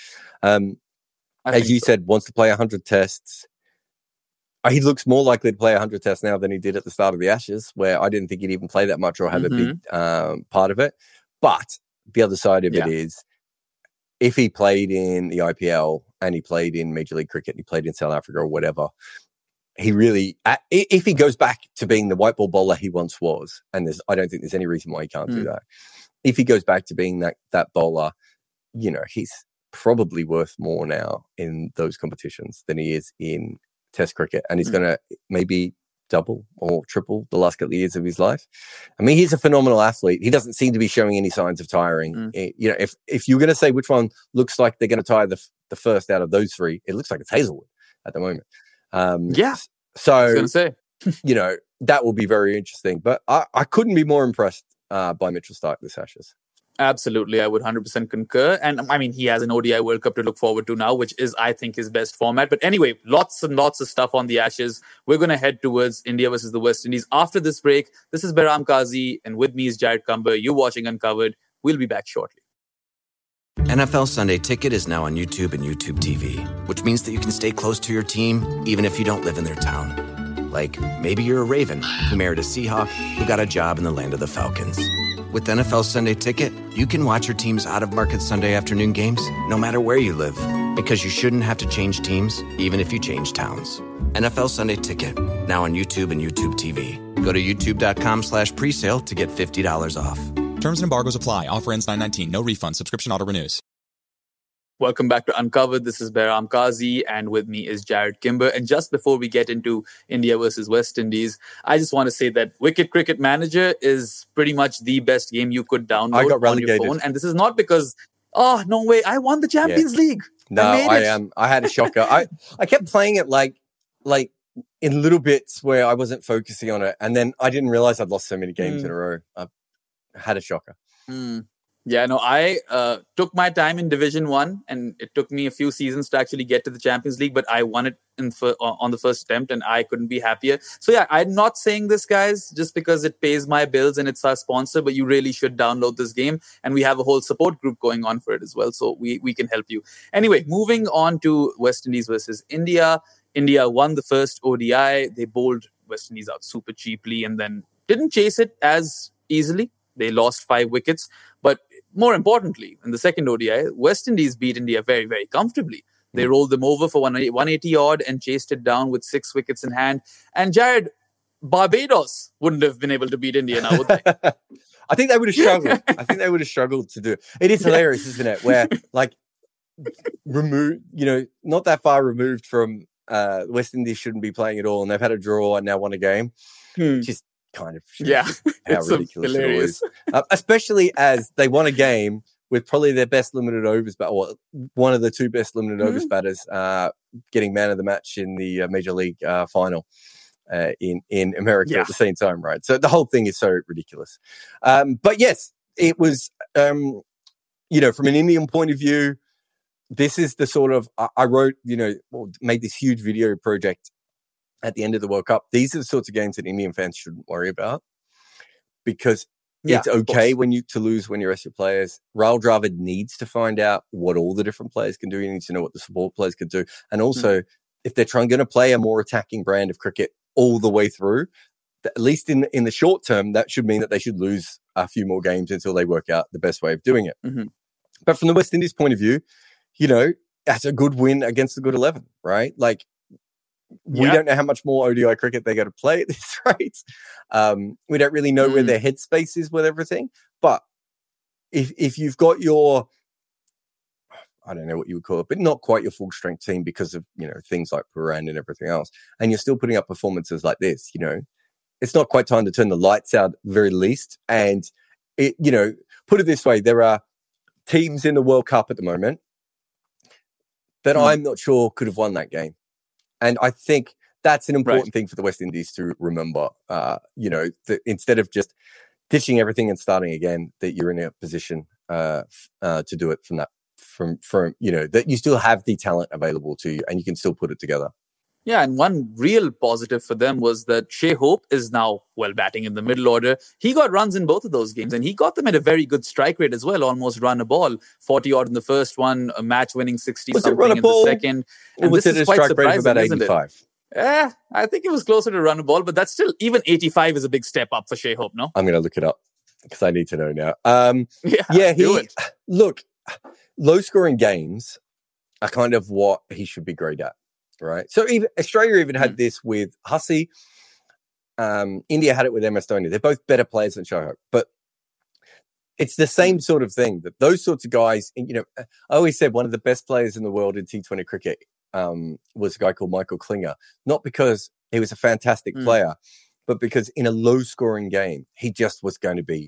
As you said, wants to play 100 tests. He looks more likely to play 100 tests now than he did at the start of the Ashes, where I didn't think he'd even play that much or have a big part of it. But the other side of it is, if he played in the IPL and he played in Major League Cricket and he played in South Africa or whatever, he really, if he goes back to being the white ball bowler he once was, and I don't think there's any reason why he can't do that. If he goes back to being that bowler, he's probably worth more now in those competitions than he is in Test cricket, and he's going to maybe double or triple the last couple of years of his life. I mean, he's a phenomenal athlete. He doesn't seem to be showing any signs of tiring. If you're going to say which one looks like they're going to tire the first out of those 3, it looks like it's Hazelwood at the moment. So I was going to say, that will be very interesting. But I couldn't be more impressed by Mitchell Starc this Ashes. Absolutely, I would 100% concur. And I mean, he has an ODI World Cup to look forward to now, which is, I think, his best format. But anyway, lots and lots of stuff on the Ashes. We're going to head towards India versus the West Indies after this break. This is Behram Qazi, and with me is Jared Kumber. You're watching Uncovered. We'll be back shortly. NFL Sunday Ticket is now on YouTube and YouTube TV, which means that you can stay close to your team even if you don't live in their town. Like, maybe you're a Raven who married a Seahawk who got a job in the land of the Falcons. With NFL Sunday Ticket, you can watch your team's out-of-market Sunday afternoon games no matter where you live, because you shouldn't have to change teams even if you change towns. NFL Sunday Ticket, now on YouTube and YouTube TV. Go to youtube.com/presale to get $50 off. Terms and embargoes apply. Offer ends 9/19. No refund. Subscription auto renews. Welcome back to Uncovered. This is Behram Qazi, and with me is Jared Kimber. And just before we get into India versus West Indies, I just want to say that Wicket Cricket Manager is pretty much the best game you could download on your phone. And this is not because, no way, I won the Champions League. No, I had a shocker. I kept playing it like in little bits where I wasn't focusing on it, and then I didn't realize I'd lost so many games in a row. I had a shocker. Yeah, no, I took my time in Division 1, and it took me a few seasons to actually get to the Champions League, but I won it on the first attempt, and I couldn't be happier. So yeah, I'm not saying this, guys, just because it pays my bills and it's our sponsor, but you really should download this game, and we have a whole support group going on for it as well, so we can help you. Anyway, moving on to West Indies versus India. India won the first ODI. They bowled West Indies out super cheaply and then didn't chase it as easily. They lost 5 wickets, but more importantly, in the second ODI, West Indies beat India very, very comfortably. They rolled them over for 180 odd and chased it down with 6 wickets in hand. And Jared, Barbados wouldn't have been able to beat India now, would they? I think they would have struggled. I think they would have struggled to do it. It is hilarious, isn't it? Where, not that far removed from West Indies shouldn't be playing at all, and they've had a draw and now won a game. Just kind of how ridiculous it is. Especially as they won a game with probably their best limited overs, but one of the two best limited overs batters getting man of the match in the Major League final in America at the same time, right? So the whole thing is so ridiculous. But yes, it was, from an Indian point of view, this is the sort of, I wrote, made this huge video project at the end of the World Cup. These are the sorts of games that Indian fans shouldn't worry about, because it's okay to lose when you rest your players. Rahul Dravid needs to find out what all the different players can do. He needs to know what the support players can do. And also, if they're going to play a more attacking brand of cricket all the way through, at least in the short term, that should mean that they should lose a few more games until they work out the best way of doing it. But from the West Indies point of view, that's a good win against the good 11, right? Like, we don't know how much more ODI cricket they're going to play at this rate. We don't really know where their headspace is with everything. But if you've got your, I don't know what you would call it, but not quite your full strength team because of, things like Pooran and everything else, and you're still putting up performances like this, it's not quite time to turn the lights out, at the very least. And put it this way, there are teams in the World Cup at the moment that I'm not sure could have won that game. And I think that's an important thing for the West Indies to remember, that instead of just ditching everything and starting again, that you're in a position to do it from that you still have the talent available to you and you can still put it together. Yeah, and one real positive for them was that Shai Hope is now batting in the middle order. He got runs in both of those games, and he got them at a very good strike rate as well, almost run a ball, 40-odd in the first one, a match-winning 60-something in the second. And was this is quite surprising, about 85? I think it was closer to run a ball, but that's still, even 85 is a big step up for Shai Hope, no? I'm going to look it up because I need to know now. Look, low-scoring games are kind of what he should be great at. Right. So even Australia even had this with Hussey. India had it with MS Dhoni. They're both better players than Shai Hope. But it's the same sort of thing, that those sorts of guys, I always said one of the best players in the world in T20 cricket was a guy called Michael Klinger. Not because he was a fantastic player, but because in a low-scoring game, he just was going to be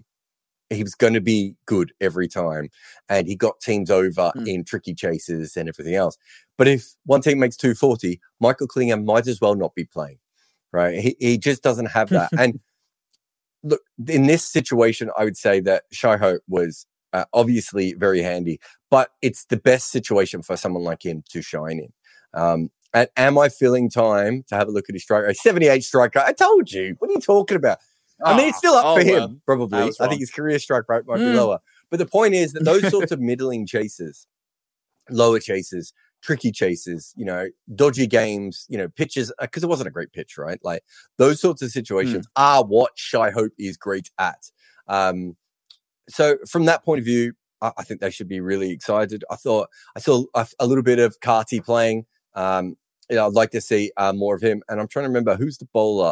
good every time. And he got teams over in tricky chases and everything else. But if one team makes 240, Michael Klinger might as well not be playing, right? He just doesn't have that. And look, in this situation, I would say that Shai Hope was obviously very handy, but it's the best situation for someone like him to shine in. And am I feeling time to have a look at his strike rate? 78 strike rate. I told you. What are you talking about? I mean, it's still up for him, probably. I think his career strike rate might be lower. But the point is that those sorts of middling chases, lower chases, tricky chases, dodgy games, pitches, because it wasn't a great pitch, right? Like those sorts of situations are what Shai Hope is great at. So from that point of view, I think they should be really excited. I saw a little bit of Carty playing. I'd like to see more of him. And I'm trying to remember who's the bowler.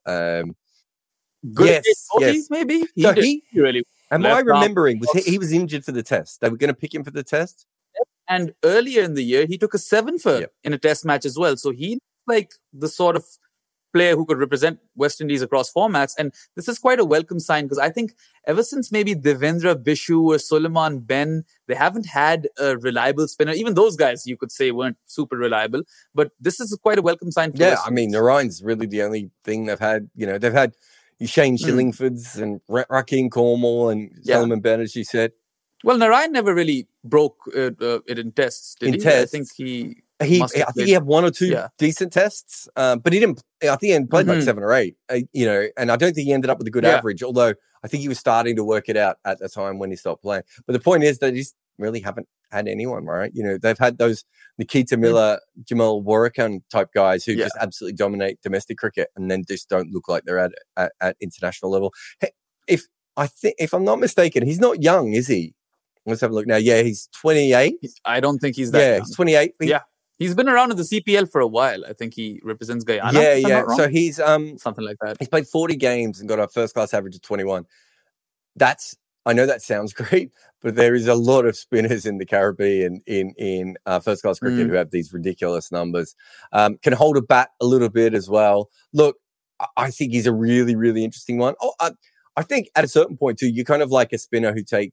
Good. Yes. Maybe. Am I remembering? He was injured for the test? They were going to pick him for the test? And earlier in the year, he took a 7 for in a test match as well. So he's like the sort of player who could represent West Indies across formats. And this is quite a welcome sign, because I think ever since maybe Devendra Bishu or Suleiman Ben, they haven't had a reliable spinner. Even those guys, you could say, weren't super reliable. But this is quite a welcome sign. For West Indies. Narayan's really the only thing they've had. They've had Shane Shillingfords and Rakeem Cornwall and Suleiman Ben, as you said. Well, Narayan never really broke it in tests, did he? Tests. I think he he had one or two decent tests, but he didn't. I think he played like 7 or 8, and I don't think he ended up with a good average, although I think he was starting to work it out at the time when he stopped playing. But the point is that he just really haven't had anyone, right? They've had those Nikita Miller, Jamal Warrican type guys who just absolutely dominate domestic cricket and then just don't look like they're at international level. Hey, if I'm not mistaken, he's not young, is he? Let's have a look now. Yeah, he's 28. I don't think he's that young. He's 28. He's been around in the CPL for a while. I think he represents Guyana. So he's something like that. He's played 40 games and got a first-class average of 21. I know that sounds great, but there is a lot of spinners in the Caribbean in first-class cricket who have these ridiculous numbers. Can hold a bat a little bit as well. Look, I think he's a really, really interesting one. I think at a certain point too, you're kind of like a spinner who takes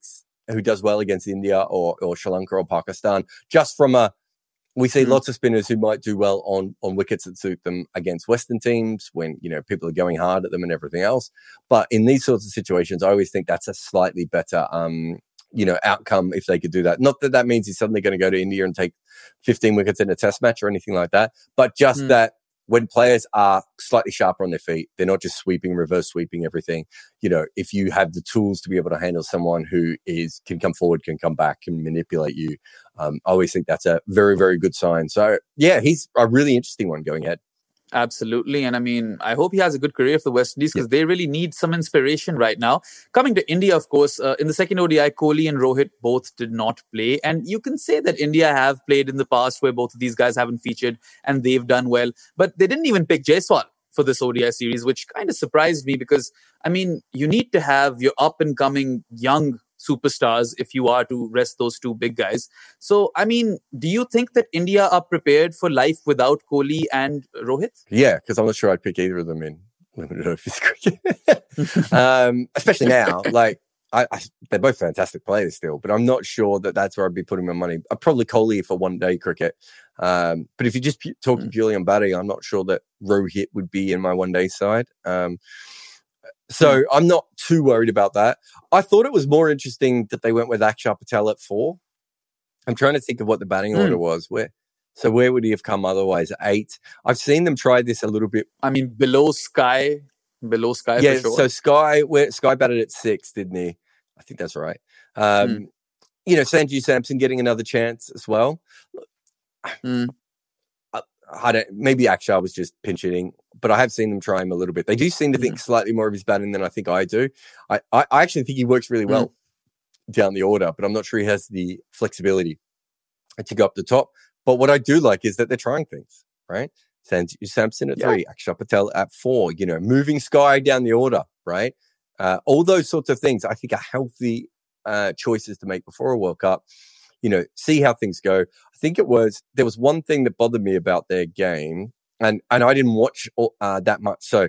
who does well against India or Sri Lanka or Pakistan. Just from we see lots of spinners who might do well on wickets that suit them against Western teams when, people are going hard at them and everything else. But in these sorts of situations, I always think that's a slightly better, outcome if they could do that. Not that that means he's suddenly going to go to India and take 15 wickets in a test match or anything like that, but just that when players are slightly sharper on their feet, they're not just reverse sweeping everything. If you have the tools to be able to handle someone who can come forward, can come back, can manipulate you, I always think that's a very, very good sign. So, yeah, he's a really interesting one going ahead. Absolutely. And I hope he has a good career for the West Indies because they really need some inspiration right now. Coming to India, of course, in the second ODI, Kohli and Rohit both did not play. And you can say that India have played in the past where both of these guys haven't featured and they've done well. But they didn't even pick Jaiswal for this ODI series, which kind of surprised me because, you need to have your up-and-coming young superstars if you are to rest those two big guys. So, do you think that India are prepared for life without Kohli and Rohit? Yeah, because I'm not sure I'd pick either of them in limited overseas cricket. Especially now. They're both fantastic players still, but I'm not sure that that's where I'd be putting my money. I'd probably Kohli for one-day cricket. But if you're just talking purely on batting, I'm not sure that Rohit would be in my one-day side. So I'm not too worried about that. I thought it was more interesting that they went with Akshar Patel at 4. I'm trying to think of what the batting order was. Where would he have come otherwise? 8. I've seen them try this a little bit. Below Sky for sure. So Sky batted at 6, didn't he? I think that's right. Sanju Samson getting another chance as well. Maybe Akshar was just pinch hitting, but I have seen them try him a little bit. They do seem to think slightly more of his batting than I think I do. I actually think he works really well down the order, but I'm not sure he has the flexibility to go up the top. But what I do like is that they're trying things, right? Sanju Samson at 3, Akshar Patel at 4, moving Sky down the order, right? All those sorts of things I think are healthy choices to make before a World Cup. See how things go. I think there was one thing that bothered me about their game, and I didn't watch that much. So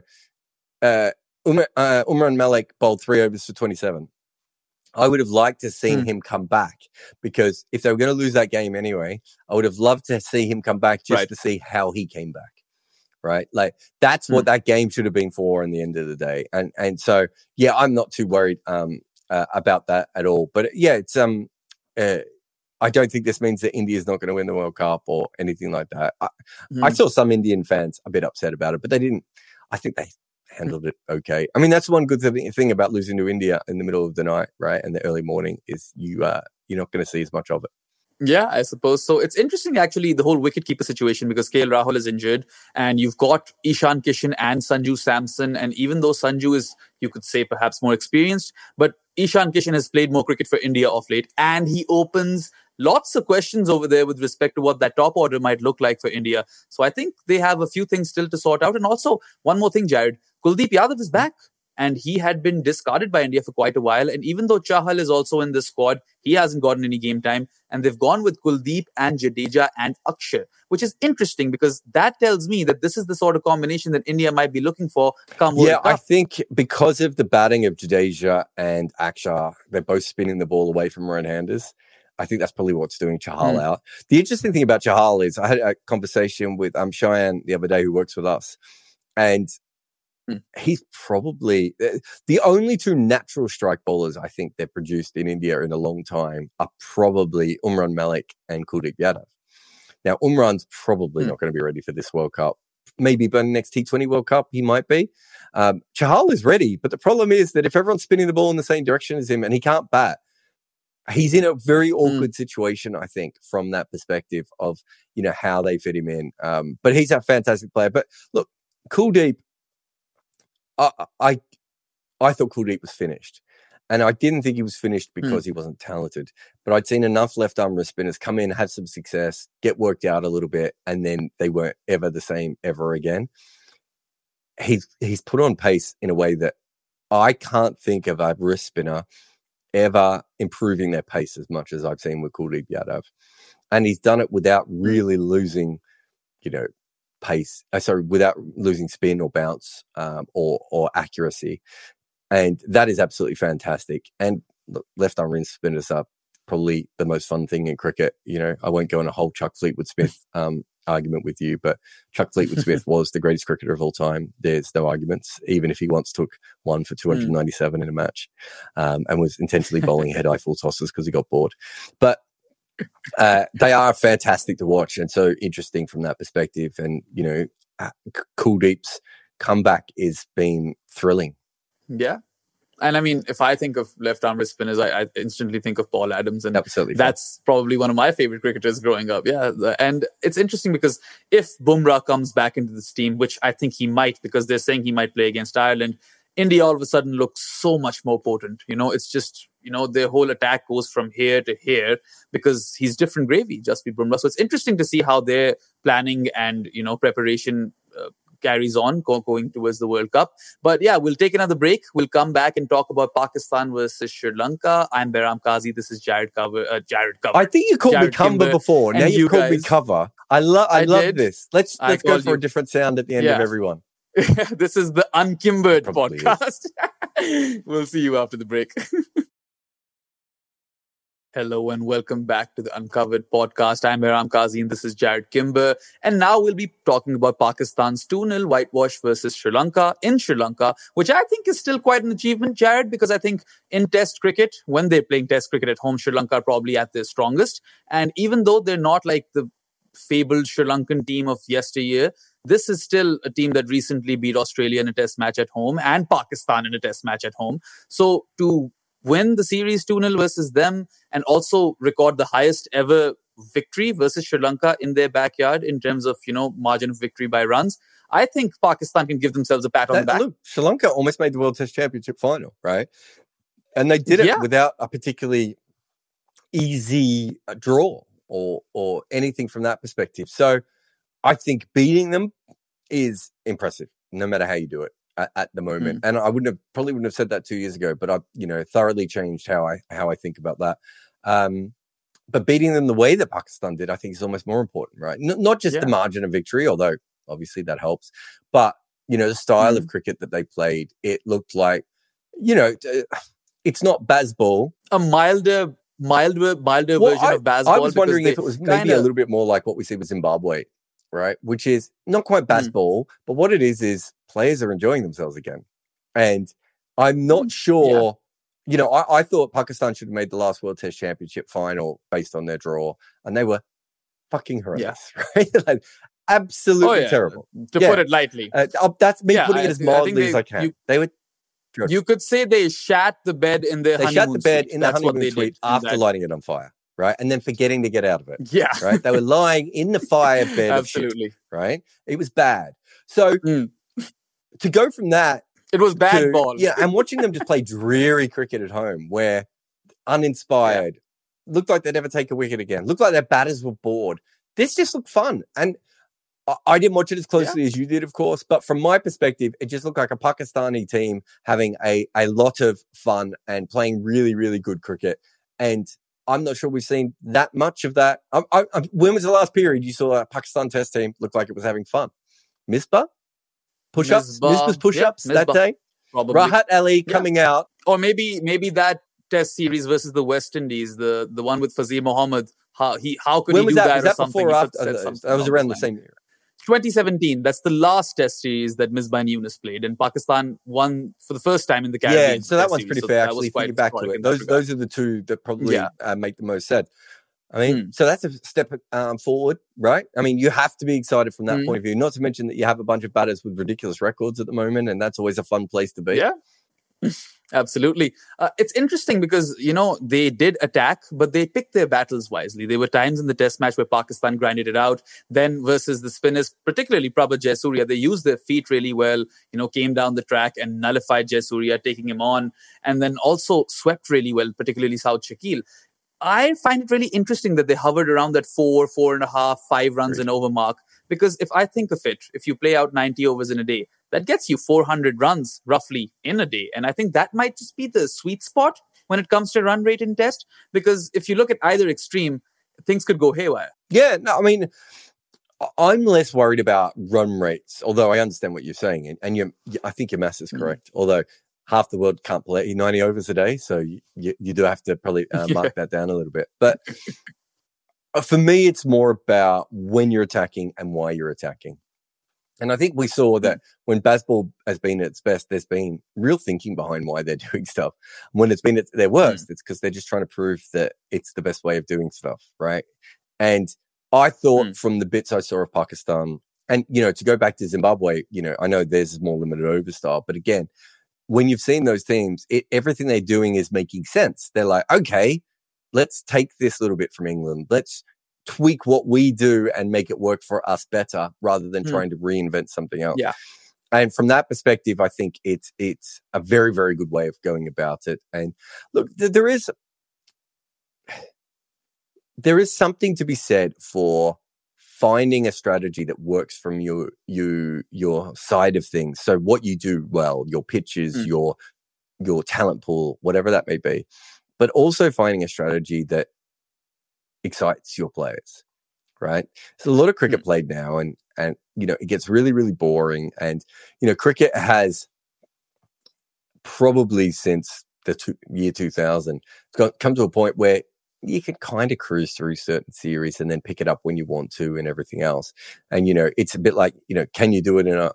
Umran Malik bowled 3 overs for 27. I would have liked to seen him come back because if they were going to lose that game anyway, I would have loved to see him come back just to see how he came back. Right. That's what that game should have been for in the end of the day. And so, yeah, I'm not too worried about that at all. But yeah, it's I don't think this means that India is not going to win the World Cup or anything like that. I saw some Indian fans a bit upset about it, but they didn't. I think they handled it okay. That's one good thing about losing to India in the middle of the night, right, and the early morning is you're not going to see as much of it. Yeah, I suppose so. It's interesting, actually, the whole wicketkeeper situation because KL Rahul is injured and you've got Ishan Kishan and Sanju Samson. And even though Sanju is, you could say, perhaps more experienced, but Ishan Kishan has played more cricket for India of late and he opens lots of questions over there with respect to what that top order might look like for India. So I think they have a few things still to sort out. And also, one more thing, Jared, Kuldeep Yadav is back. And he had been discarded by India for quite a while. And even though Chahal is also in this squad, he hasn't gotten any game time. And they've gone with Kuldeep and Jadeja and Akshar, which is interesting because that tells me that this is the sort of combination that India might be looking for come World Cup. I think because of the batting of Jadeja and Akshar, they're both spinning the ball away from right-handers. I think that's probably what's doing Chahal out. The interesting thing about Chahal is I had a conversation with Cheyenne the other day who works with us. And he's probably the only 2 natural strike bowlers I think they've produced in India in a long time are probably Umran Malik and Kuldeep Yadav. Now, Umran's probably not going to be ready for this World Cup. Maybe by the next T20 World Cup, he might be. Chahal is ready, but the problem is that if everyone's spinning the ball in the same direction as him and he can't bat, he's in a very awkward situation, I think, from that perspective of, how they fit him in. But he's a fantastic player. But look, Kuldeep, I thought Kuldeep was finished. And I didn't think he was finished because he wasn't talented. But I'd seen enough left-arm wrist spinners come in, have some success, get worked out a little bit, and then they weren't ever the same ever again. He's put on pace in a way that I can't think of a wrist spinner ever improving their pace as much as I've seen with Kuldeep Yadav. And he's done it without really losing, pace, without losing spin or bounce or accuracy. And that is absolutely fantastic. And left arm wrist spinners are probably the most fun thing in cricket. You know, I won't go on a whole Chuck Fleetwood Smith argument with you, but Chuck Fleetwood Smith was the greatest cricketer of all time. There's no arguments, even if he once took one for 297 in a match and was intentionally bowling head-eye full tosses because he got bored. But they are fantastic to watch and so interesting from that perspective. And, you know, Kuldeep's comeback is been thrilling. Yeah. And I mean, if I think of left arm wrist spinners, I instantly think of Paul Adams. And absolutely that's probably one of my favorite cricketers growing up. Yeah. And it's interesting because if Bumrah comes back into this team, which I think he might, because they're saying he might play against Ireland, India all of a sudden looks so much more potent. You know, it's just, you know, their whole attack goes from here to here because he's different gravy, Jasprit Bumrah. So it's interesting to see how their planning and, you know, preparation carries on going towards the World Cup. But yeah, we'll take another break. We'll come back and talk about Pakistan versus Sri Lanka. I'm Behram Qazi. This is Jared Cover. I think you called me Cumber before. Now you've called me Cover. I love this. Let's go for a different sound at the end of everyone. This is the Unkimbered podcast. We'll see you after the break. Hello and welcome back to the Uncovered podcast. I'm Behram Qazi and this is Jared Kimber. And now we'll be talking about Pakistan's 2-0 whitewash versus Sri Lanka in Sri Lanka, which I think is still quite an achievement, Jared, because I think in Test cricket, when they're playing Test cricket at home, Sri Lanka are probably at their strongest. And even though they're not like the fabled Sri Lankan team of yesteryear, this is still a team that recently beat Australia in a Test match at home and Pakistan in a Test match at home. So to win the series 2-0 versus them and also record the highest ever victory versus Sri Lanka in their backyard in terms of, you know, margin of victory by runs, I think Pakistan can give themselves a pat on the back. Look, Sri Lanka almost made the World Test Championship final, right? And they did it without a particularly easy draw or anything from that perspective. So I think beating them is impressive, no matter how you do it. At the moment, and I probably wouldn't have said that 2 years ago, but I've thoroughly changed how I think about that. But beating them the way that Pakistan did, I think is almost more important, right? Not just the margin of victory, although obviously that helps, but the style of cricket that they played. It looked like, it's not Bazball, a milder version of Bazball. I was wondering if it was maybe a little bit more like what we see with Zimbabwe. Right, which is not quite Bazball, but what it is players are enjoying themselves again. And I'm not sure, I thought Pakistan should have made the last World Test Championship final based on their draw, and they were fucking horrendous, right? Like, absolutely terrible. To put it lightly. That's me putting it as mildly as I can. They were. You could say they shat the bed in their honeymoon suite. They shat the bed in the honeymoon suite after lighting it on fire. Right. And then forgetting to get out of it. Yeah. Right. They were lying in the fire bed. Absolutely. Of shit, right. It was bad. So to go from that. It was bad ball. Yeah. And watching them just play dreary cricket at home where uninspired, looked like they'd never take a wicket again, looked like their batters were bored. This just looked fun. And I didn't watch it as closely as you did, of course. But from my perspective, it just looked like a Pakistani team having a lot of fun and playing really, really good cricket. And I'm not sure we've seen that much of that. When was the last period you saw a Pakistan Test team look like it was having fun? Misbah? Push-ups? Misbah's push-ups that day? Probably. Rahat Ali coming out. Or maybe that Test series versus the West Indies, the one with Fazil Muhammad. How could he do that? Was that before or after? That was around the same year. 2017, that's the last Test series that Misbah and Yunus played, and Pakistan won for the first time in the Caribbean. Yeah, so that one's pretty fair, actually, thinking back to it. Those are the two that probably make the most sense. I mean, so that's a step forward, right? I mean, you have to be excited from that point of view, not to mention that you have a bunch of batters with ridiculous records at the moment, and that's always a fun place to be. Yeah. Absolutely. It's interesting because, they did attack, but they picked their battles wisely. There were times in the Test match where Pakistan grinded it out. Then versus the spinners, particularly Prabhat Jayasuriya, they used their feet really well, came down the track and nullified Jayasuriya, taking him on. And then also swept really well, particularly Saud Shakil. I find it really interesting that they hovered around that 4.5, 5 runs and over mark. Because if I think of it, if you play out 90 overs in a day, that gets you 400 runs roughly in a day. And I think that might just be the sweet spot when it comes to run rate in Test. Because if you look at either extreme, things could go haywire. Yeah, no, I mean, I'm less worried about run rates, although I understand what you're saying. And I think your maths is correct. Although half the world can't play 90 overs a day. So you do have to probably mark that down a little bit. But for me, it's more about when you're attacking and why you're attacking. And I think we saw that when baseball has been at its best, there's been real thinking behind why they're doing stuff. When it's been at their worst, it's because they're just trying to prove that it's the best way of doing stuff, right? And I thought from the bits I saw of Pakistan, and, you know, to go back to Zimbabwe, you know, I know there's more limited over style, but again, when you've seen those teams, everything they're doing is making sense. They're like, okay, let's take this little bit from England. Let's tweak what we do and make it work for us better rather than trying to reinvent something else. Yeah. And from that perspective, I think it's a very, very good way of going about it. And look, there is something to be said for finding a strategy that works from your side of things. So what you do well, your pitches, your talent pool, whatever that may be, but also finding a strategy that excites your players, right? So a lot of cricket played now, and you know, it gets really, really boring. And you know, cricket has probably since the year 2000 come to a point where you can kind of cruise through certain series and then pick it up when you want to and everything else. And, you know, it's a bit like, you know, can you do it in a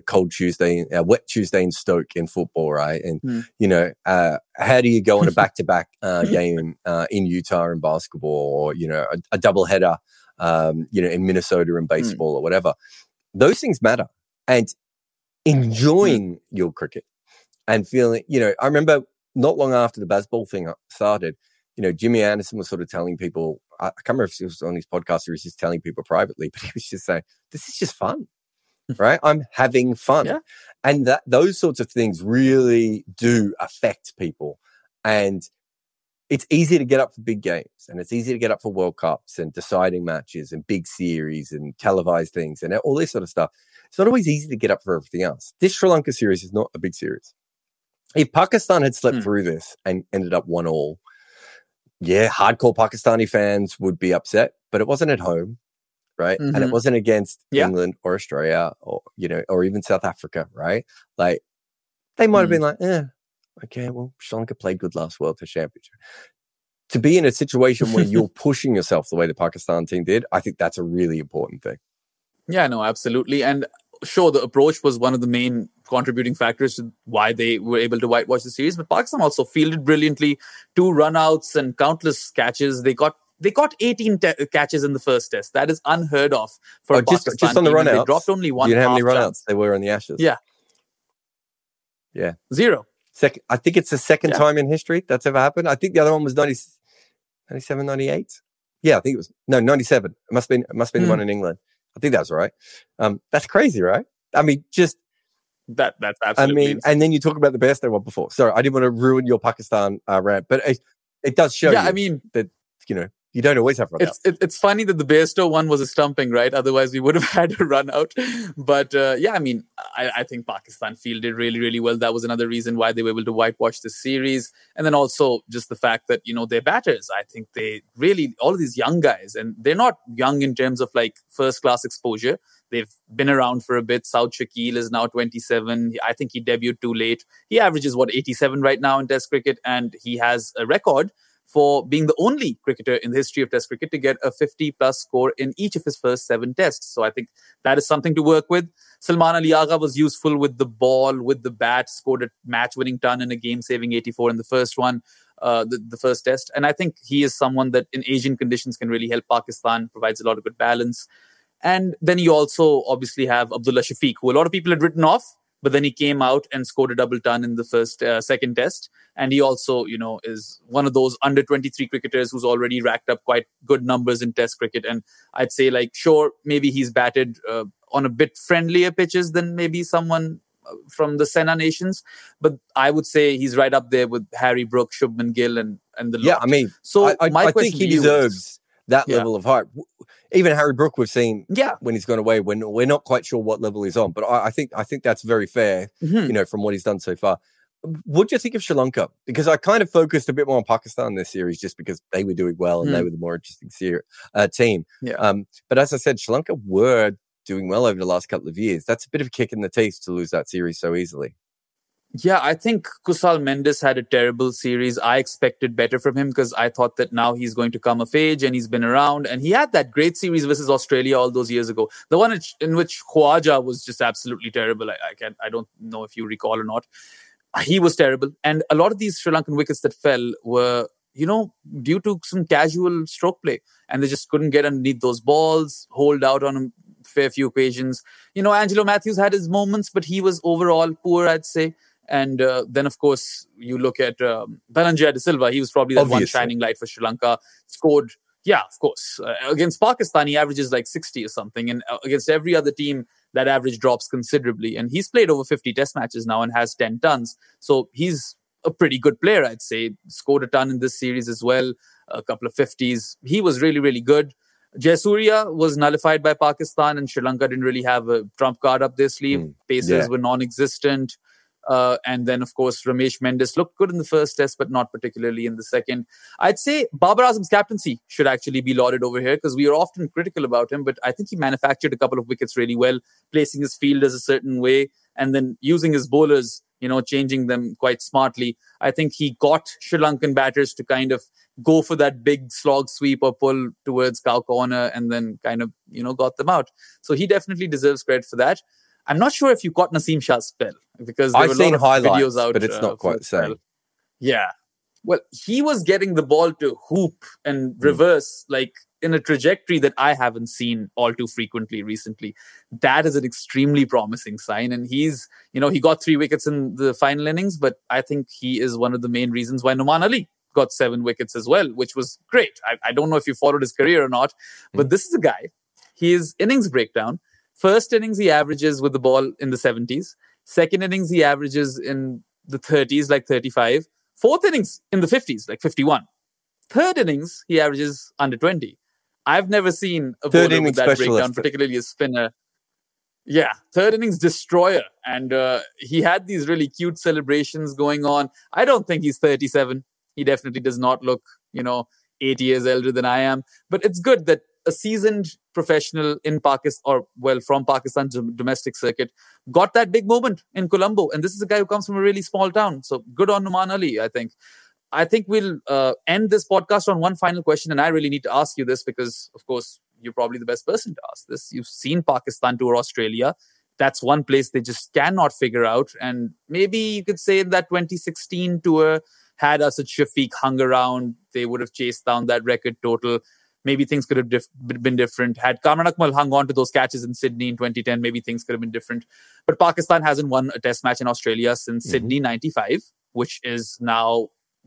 wet Tuesday in Stoke in football, right? And, you know, how do you go on a back-to-back game in Utah in basketball, or, you know, a double header, you know, in Minnesota in baseball or whatever? Those things matter. And enjoying your cricket and feeling, you know, I remember not long after the baseball thing started, you know, Jimmy Anderson was sort of telling people, I can't remember if it was on his podcast or he was just telling people privately, but he was just saying, this is just fun, right? I'm having fun. Yeah. And those sorts of things really do affect people. And it's easy to get up for big games, and it's easy to get up for World Cups and deciding matches and big series and televised things and all this sort of stuff. It's not always easy to get up for everything else. This Sri Lanka series is not a big series. If Pakistan had slept through this and ended up 1-1, yeah, hardcore Pakistani fans would be upset, but it wasn't at home, right? And it wasn't against England or Australia or, you know, or even South Africa, right? Like, they might have been like, okay, well, Sri Lanka played good last World Test Championship. To be in a situation where you're pushing yourself the way the Pakistan team did, I think that's a really important thing. Yeah, no, absolutely. And sure, the approach was one of the main contributing factors to why they were able to whitewash the series. But Pakistan also fielded brilliantly, 2 runouts and countless catches. They got 18 catches in the first test. That is unheard of for Pakistan. Just on the runouts. They dropped only one. Do you know how many runouts there were on the Ashes? Yeah. 0. I think it's the second time in history that's ever happened. I think the other one was 97, 98. Yeah, I think it was 97. It must have been the one in England. I think that's right. That's crazy, right? I mean, just that's absolutely. I mean, and then you talk about the best they were before. Sorry, I didn't want to ruin your Pakistan rant, but it does show. Yeah, I mean that, you know, you don't always have run outs. It's funny that the Bairstow one was a stumping, right? Otherwise, we would have had a run out. But I mean, I think Pakistan fielded really, really well. That was another reason why they were able to whitewash this series. And then also just the fact that, you know, their batters, I think they really, all of these young guys, and they're not young in terms of like first-class exposure. They've been around for a bit. Saud Shakil is now 27. I think he debuted too late. He averages, 87 right now in Test cricket, and he has a record for being the only cricketer in the history of Test cricket to get a 50-plus score in each of his first 7 tests. So I think that is something to work with. Salman Ali Agha was useful with the ball, with the bat, scored a match-winning ton and a game-saving 84 in the first one, the first test. And I think he is someone that in Asian conditions can really help Pakistan, provides a lot of good balance. And then you also obviously have Abdullah Shafiq, who a lot of people had written off, but then he came out and scored a double ton in the second test. And he also, you know, is one of those under 23 cricketers who's already racked up quite good numbers in Test cricket. And I'd say, like, sure, maybe he's batted on a bit friendlier pitches than maybe someone from the Sena nations. But I would say he's right up there with Harry Brook, Shubman Gill, and the lot. Yeah, I mean, so I think he deserves that level of hype. Even Harry Brook, we've seen when he's gone away, when we're not quite sure what level he's on. But I think that's very fair, you know, from what he's done so far. What do you think of Sri Lanka? Because I kind of focused a bit more on Pakistan this series just because they were doing well and they were the more interesting team. Yeah. But as I said, Sri Lanka were doing well over the last couple of years. That's a bit of a kick in the teeth to lose that series so easily. Yeah, I think Kusal Mendes had a terrible series. I expected better from him because I thought that now he's going to come of age and he's been around. And he had that great series versus Australia all those years ago. The one in which Khawaja was just absolutely terrible. I don't know if you recall or not. He was terrible. And a lot of these Sri Lankan wickets that fell were, due to some casual stroke play. And they just couldn't get underneath those balls, hold out on a fair few occasions. Angelo Matthews had his moments, but he was overall poor, I'd say. And then, of course, you look at Dhananjaya De Silva. He was probably that one shining light for Sri Lanka. Scored, of course. Against Pakistan, he averages like 60 or something. And against every other team, that average drops considerably. And he's played over 50 test matches now and has 10 tons. So he's a pretty good player, I'd say. Scored a ton in this series as well. A couple of 50s. He was really, really good. Jayasuriya was nullified by Pakistan and Sri Lanka didn't really have a trump card up their sleeve. Pacers were non-existent. And then, of course, Ramesh Mendes looked good in the first test, but not particularly in the second. I'd say Babar Azam's captaincy should actually be lauded over here because we are often critical about him, but I think he manufactured a couple of wickets really well, placing his fielders a certain way and then using his bowlers, changing them quite smartly. I think he got Sri Lankan batters to kind of go for that big slog sweep or pull towards cow corner and then kind of, got them out. So he definitely deserves credit for that. I'm not sure if you caught Naseem Shah's spell because there were a lot of videos out. But it's not quite the same. Yeah. Well, he was getting the ball to hoop and reverse like in a trajectory that I haven't seen all too frequently recently. That is an extremely promising sign. And he's, he got 3 wickets in the final innings, but I think he is one of the main reasons why Nouman Ali got 7 wickets as well, which was great. I don't know if you followed his career or not, but this is a guy, his innings breakdown. First innings, he averages with the ball in the 70s. Second innings, he averages in the 30s, like 35. Fourth innings, in the 50s, like 51. Third innings, he averages under 20. I've never seen a bowler with that breakdown, particularly a spinner. Yeah, third innings destroyer. And he had these really cute celebrations going on. I don't think he's 37. He definitely does not look, 8 years older than I am. But it's good that a seasoned professional in Pakistan, from Pakistan's domestic circuit, got that big moment in Colombo. And this is a guy who comes from a really small town. So good on Nouman Ali, I think. I think we'll end this podcast on one final question. And I really need to ask you this because, of course, you're probably the best person to ask this. You've seen Pakistan tour Australia. That's one place they just cannot figure out. And maybe you could say that 2016 tour had Asad Shafiq hung around, they would have chased down that record total. Maybe things could have been different. Had Kamran Akmal hung on to those catches in Sydney in 2010, maybe things could have been different. But Pakistan hasn't won a test match in Australia since Sydney 95, which is now,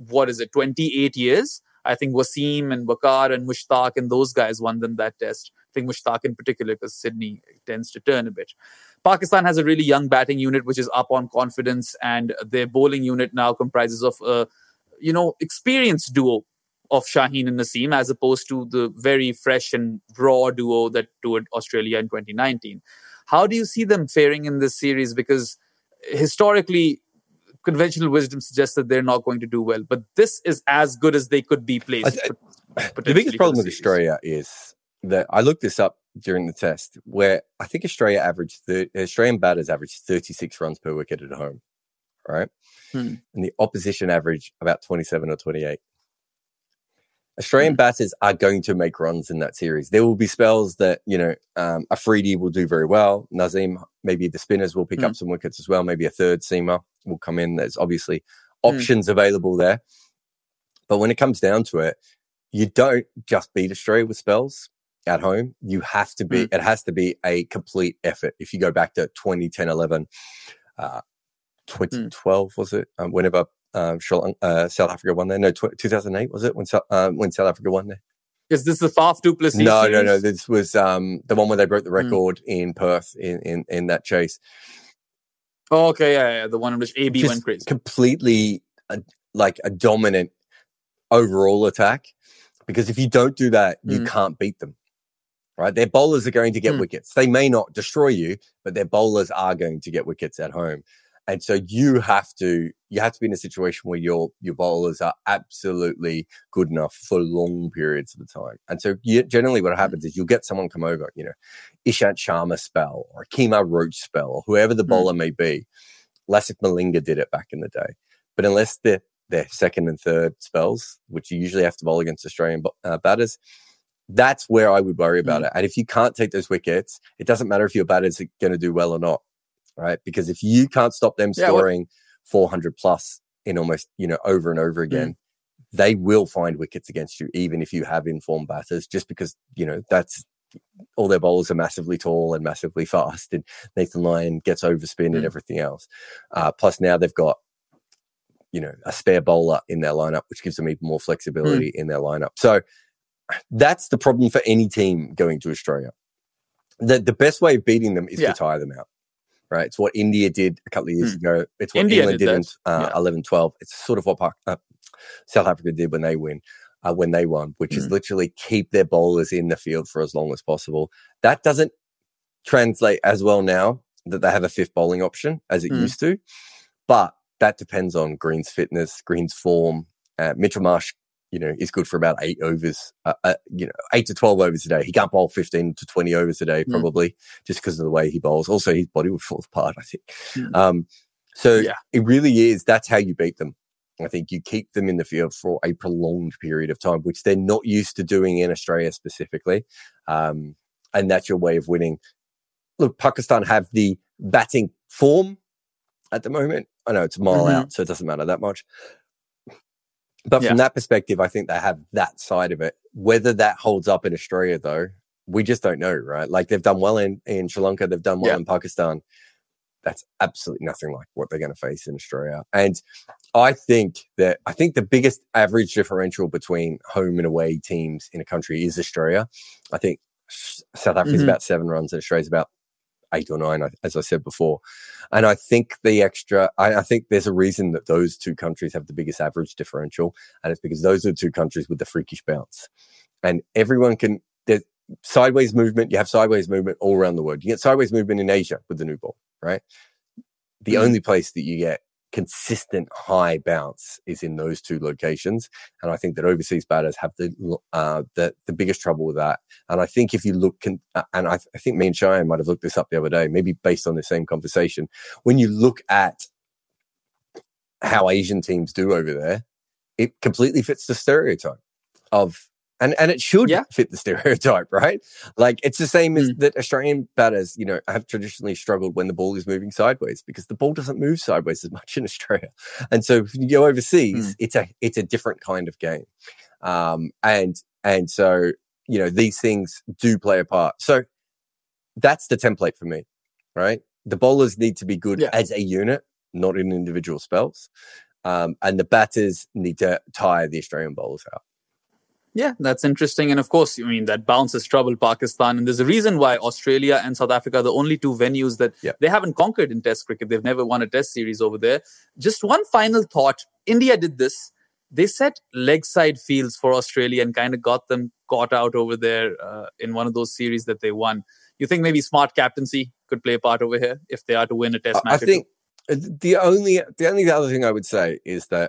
28 years? I think Wasim and Waqar and Mushtaq and those guys won them that test. I think Mushtaq in particular because Sydney tends to turn a bit. Pakistan has a really young batting unit which is up on confidence, and their bowling unit now comprises of a, experienced duo of Shaheen and Naseem, as opposed to the very fresh and raw duo that toured Australia in 2019. How do you see them faring in this series? Because historically, conventional wisdom suggests that they're not going to do well. But this is as good as they could be placed. The biggest problem with Australia is that I looked this up during the test, where I think Australian batters average 36 runs per wicket at home, right? And the opposition average about 27 or 28. Australian batters are going to make runs in that series. There will be spells that, Afridi will do very well. Naseem, maybe the spinners will pick up some wickets as well. Maybe a third seamer will come in. There's obviously options available there. But when it comes down to it, you don't just beat Australia with spells at home. You have to be, it has to be a complete effort. If you go back to 2010, 11, 2012, was it? Whenever South Africa won there. No, 2008 was it when South Africa won there? Is this the Faf du Plessis? No. This was the one where they broke the record in Perth in that chase. Oh, okay, yeah, the one in which AB went crazy. Completely like a dominant overall attack, because if you don't do that, you can't beat them. Right? Their bowlers are going to get wickets. They may not destroy you, but their bowlers are going to get wickets at home. And so you have to be in a situation where your bowlers are absolutely good enough for long periods of the time. And so generally what happens is you'll get someone come over, Ishant Sharma spell or a Kemar Roach spell or whoever the bowler may be. Lasith Malinga did it back in the day. But unless they're second and third spells, which you usually have to bowl against Australian batters, that's where I would worry about it. And if you can't take those wickets, it doesn't matter if your batters are going to do well or not, right? Because if you can't stop them scoring 400 plus in almost, over and over again, they will find wickets against you, even if you have informed batters, just because, that's all their bowlers are massively tall and massively fast. And Nathan Lyon gets overspin and everything else. Plus now they've got, a spare bowler in their lineup, which gives them even more flexibility in their lineup. So that's the problem for any team going to Australia. The best way of beating them is to tire them out, right? It's what India did a couple of years ago. It's what England did in 11-12. It's sort of what South Africa did when they won, which is literally keep their bowlers in the field for as long as possible. That doesn't translate as well now that they have a fifth bowling option as it used to, but that depends on Green's fitness, Green's form. Mitchell Marsh, is good for about 8 overs, 8 to 12 overs a day. He can't bowl 15 to 20 overs a day, probably, just because of the way he bowls. Also, his body would fall apart, I think. It really is, that's how you beat them. I think you keep them in the field for a prolonged period of time, which they're not used to doing in Australia specifically. And that's your way of winning. Look, Pakistan have the batting form at the moment. I know it's a mile out, so it doesn't matter that much. But from that perspective, I think they have that side of it. Whether that holds up in Australia, though, we just don't know, right? Like they've done well in Sri Lanka, they've done well in Pakistan. That's absolutely nothing like what they're going to face in Australia. And I think the biggest average differential between home and away teams in a country is Australia. I think South Africa's about 7 runs and Australia's about 8 or 9, as I said before. And I think I think there's a reason that those two countries have the biggest average differential. And it's because those are the two countries with the freakish bounce. And everyone there's sideways movement. You have sideways movement all around the world. You get sideways movement in Asia with the new ball, right? The only place that you get consistent high bounce is in those two locations. And I think that overseas batters have the biggest trouble with that. And I think if you look, and I think me and Cheyenne might have looked this up the other day, maybe based on the same conversation, when you look at how Asian teams do over there, it completely fits the stereotype of, and it should fit the stereotype, right? Like it's the same as that Australian batters, have traditionally struggled when the ball is moving sideways because the ball doesn't move sideways as much in Australia. And so if you go overseas, it's a different kind of game. And so, these things do play a part. So that's the template for me, right? The bowlers need to be good as a unit, not in individual spells. And the batters need to tire the Australian bowlers out. Yeah, that's interesting. And of course, that bounce has troubled Pakistan. And there's a reason why Australia and South Africa are the only two venues that they haven't conquered in Test cricket. They've never won a Test series over there. Just one final thought. India did this. They set leg side fields for Australia and kind of got them caught out over there in one of those series that they won. You think maybe smart captaincy could play a part over here if they are to win a Test match? I think the only other thing I would say is that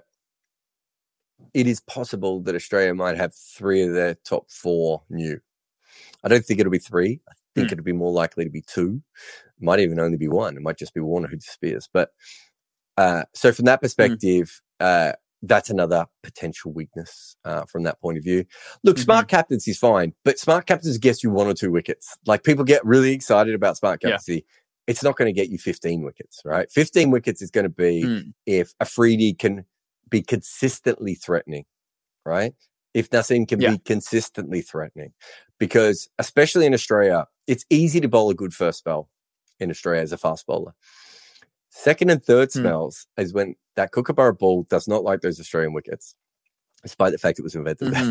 it is possible that Australia might have 3 of their top 4 new. I don't think it'll be 3. I think it'll be more likely to be 2. It might even only be 1. It might just be Warner who disappears. But so from that perspective, that's another potential weakness from that point of view. Look, smart captaincy is fine, but smart captaincy gets you 1 or 2 wickets. Like people get really excited about smart captaincy. Yeah. It's not going to get you 15 wickets, right? 15 wickets is going to be if Afridi can be consistently threatening, right? If Naseem can be consistently threatening. Because especially in Australia, it's easy to bowl a good first spell in Australia as a fast bowler. Second and third spells is when that Kookaburra ball does not like those Australian wickets, despite the fact it was invented there.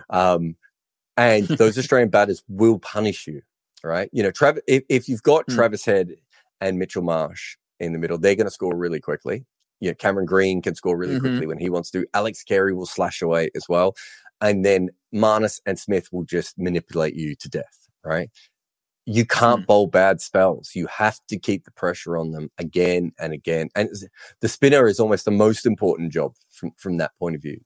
And those Australian batters will punish you, right? If you've got Travis Head and Mitchell Marsh in the middle, they're going to score really quickly. Cameron Green can score really quickly when he wants to. Alex Carey will slash away as well. And then Marnus and Smith will just manipulate you to death, right? You can't bowl bad spells. You have to keep the pressure on them again and again. And the spinner is almost the most important job from that point of view.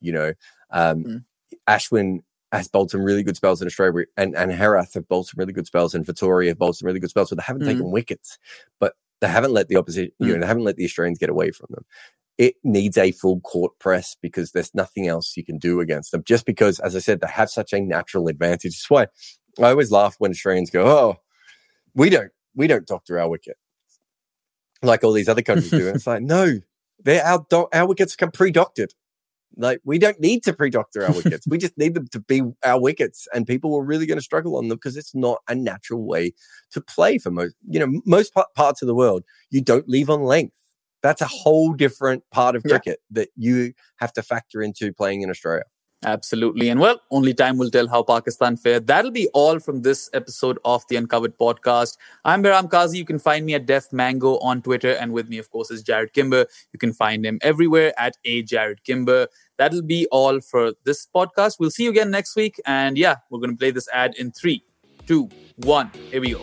Ashwin has bowled some really good spells in Australia, and Herath have bowled some really good spells, and Vittori have bowled some really good spells, but they haven't taken wickets. But They haven't let the opposition, they haven't let the Australians get away from them. It needs a full court press because there's nothing else you can do against them. Just because, as I said, they have such a natural advantage. That's why I always laugh when Australians go, "Oh, we don't doctor our wicket like all these other countries do." And it's like, no, our wickets come pre-doctored. Like, we don't need to pre-doctor our wickets. We just need them to be our wickets, and people are really going to struggle on them because it's not a natural way to play for most parts of the world. You don't leave on length. That's a whole different part of cricket that you have to factor into playing in Australia. Absolutely. And well, only time will tell how Pakistan fared. That'll be all from this episode of the Uncovered podcast. I'm Behram Kazi. You can find me at Def Mango on Twitter. And with me, of course, is Jared Kimber. You can find him everywhere at @JaredKimber. That'll be all for this podcast. We'll see you again next week. And yeah, we're going to play this ad in 3, 2, 1. Here we go.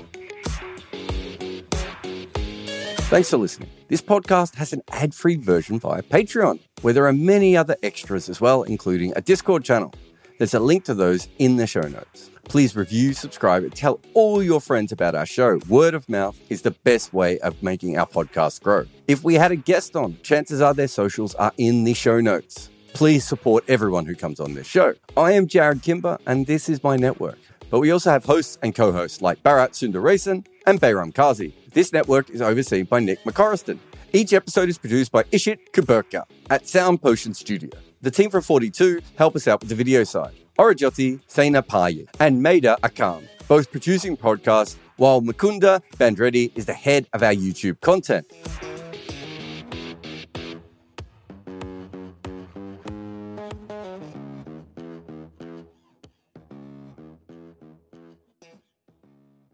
Thanks for listening. This podcast has an ad-free version via Patreon, where there are many other extras as well, including a Discord channel. There's a link to those in the show notes. Please review, subscribe, and tell all your friends about our show. Word of mouth is the best way of making our podcast grow. If we had a guest on, chances are their socials are in the show notes. Please support everyone who comes on this show. I am Jared Kimber, and this is my network. But we also have hosts and co-hosts like Bharat Sundaresan and Behram Kazi. This network is overseen by Nick McCorriston. Each episode is produced by Ishit Kuberka at Sound Potion Studio. The team from 42 help us out with the video side. Orajoti, Sena Paye, and Maida Akam, both producing podcasts, while Mukunda Bandreddi is the head of our YouTube content.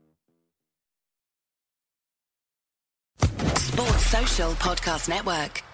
Sports Social Podcast Network.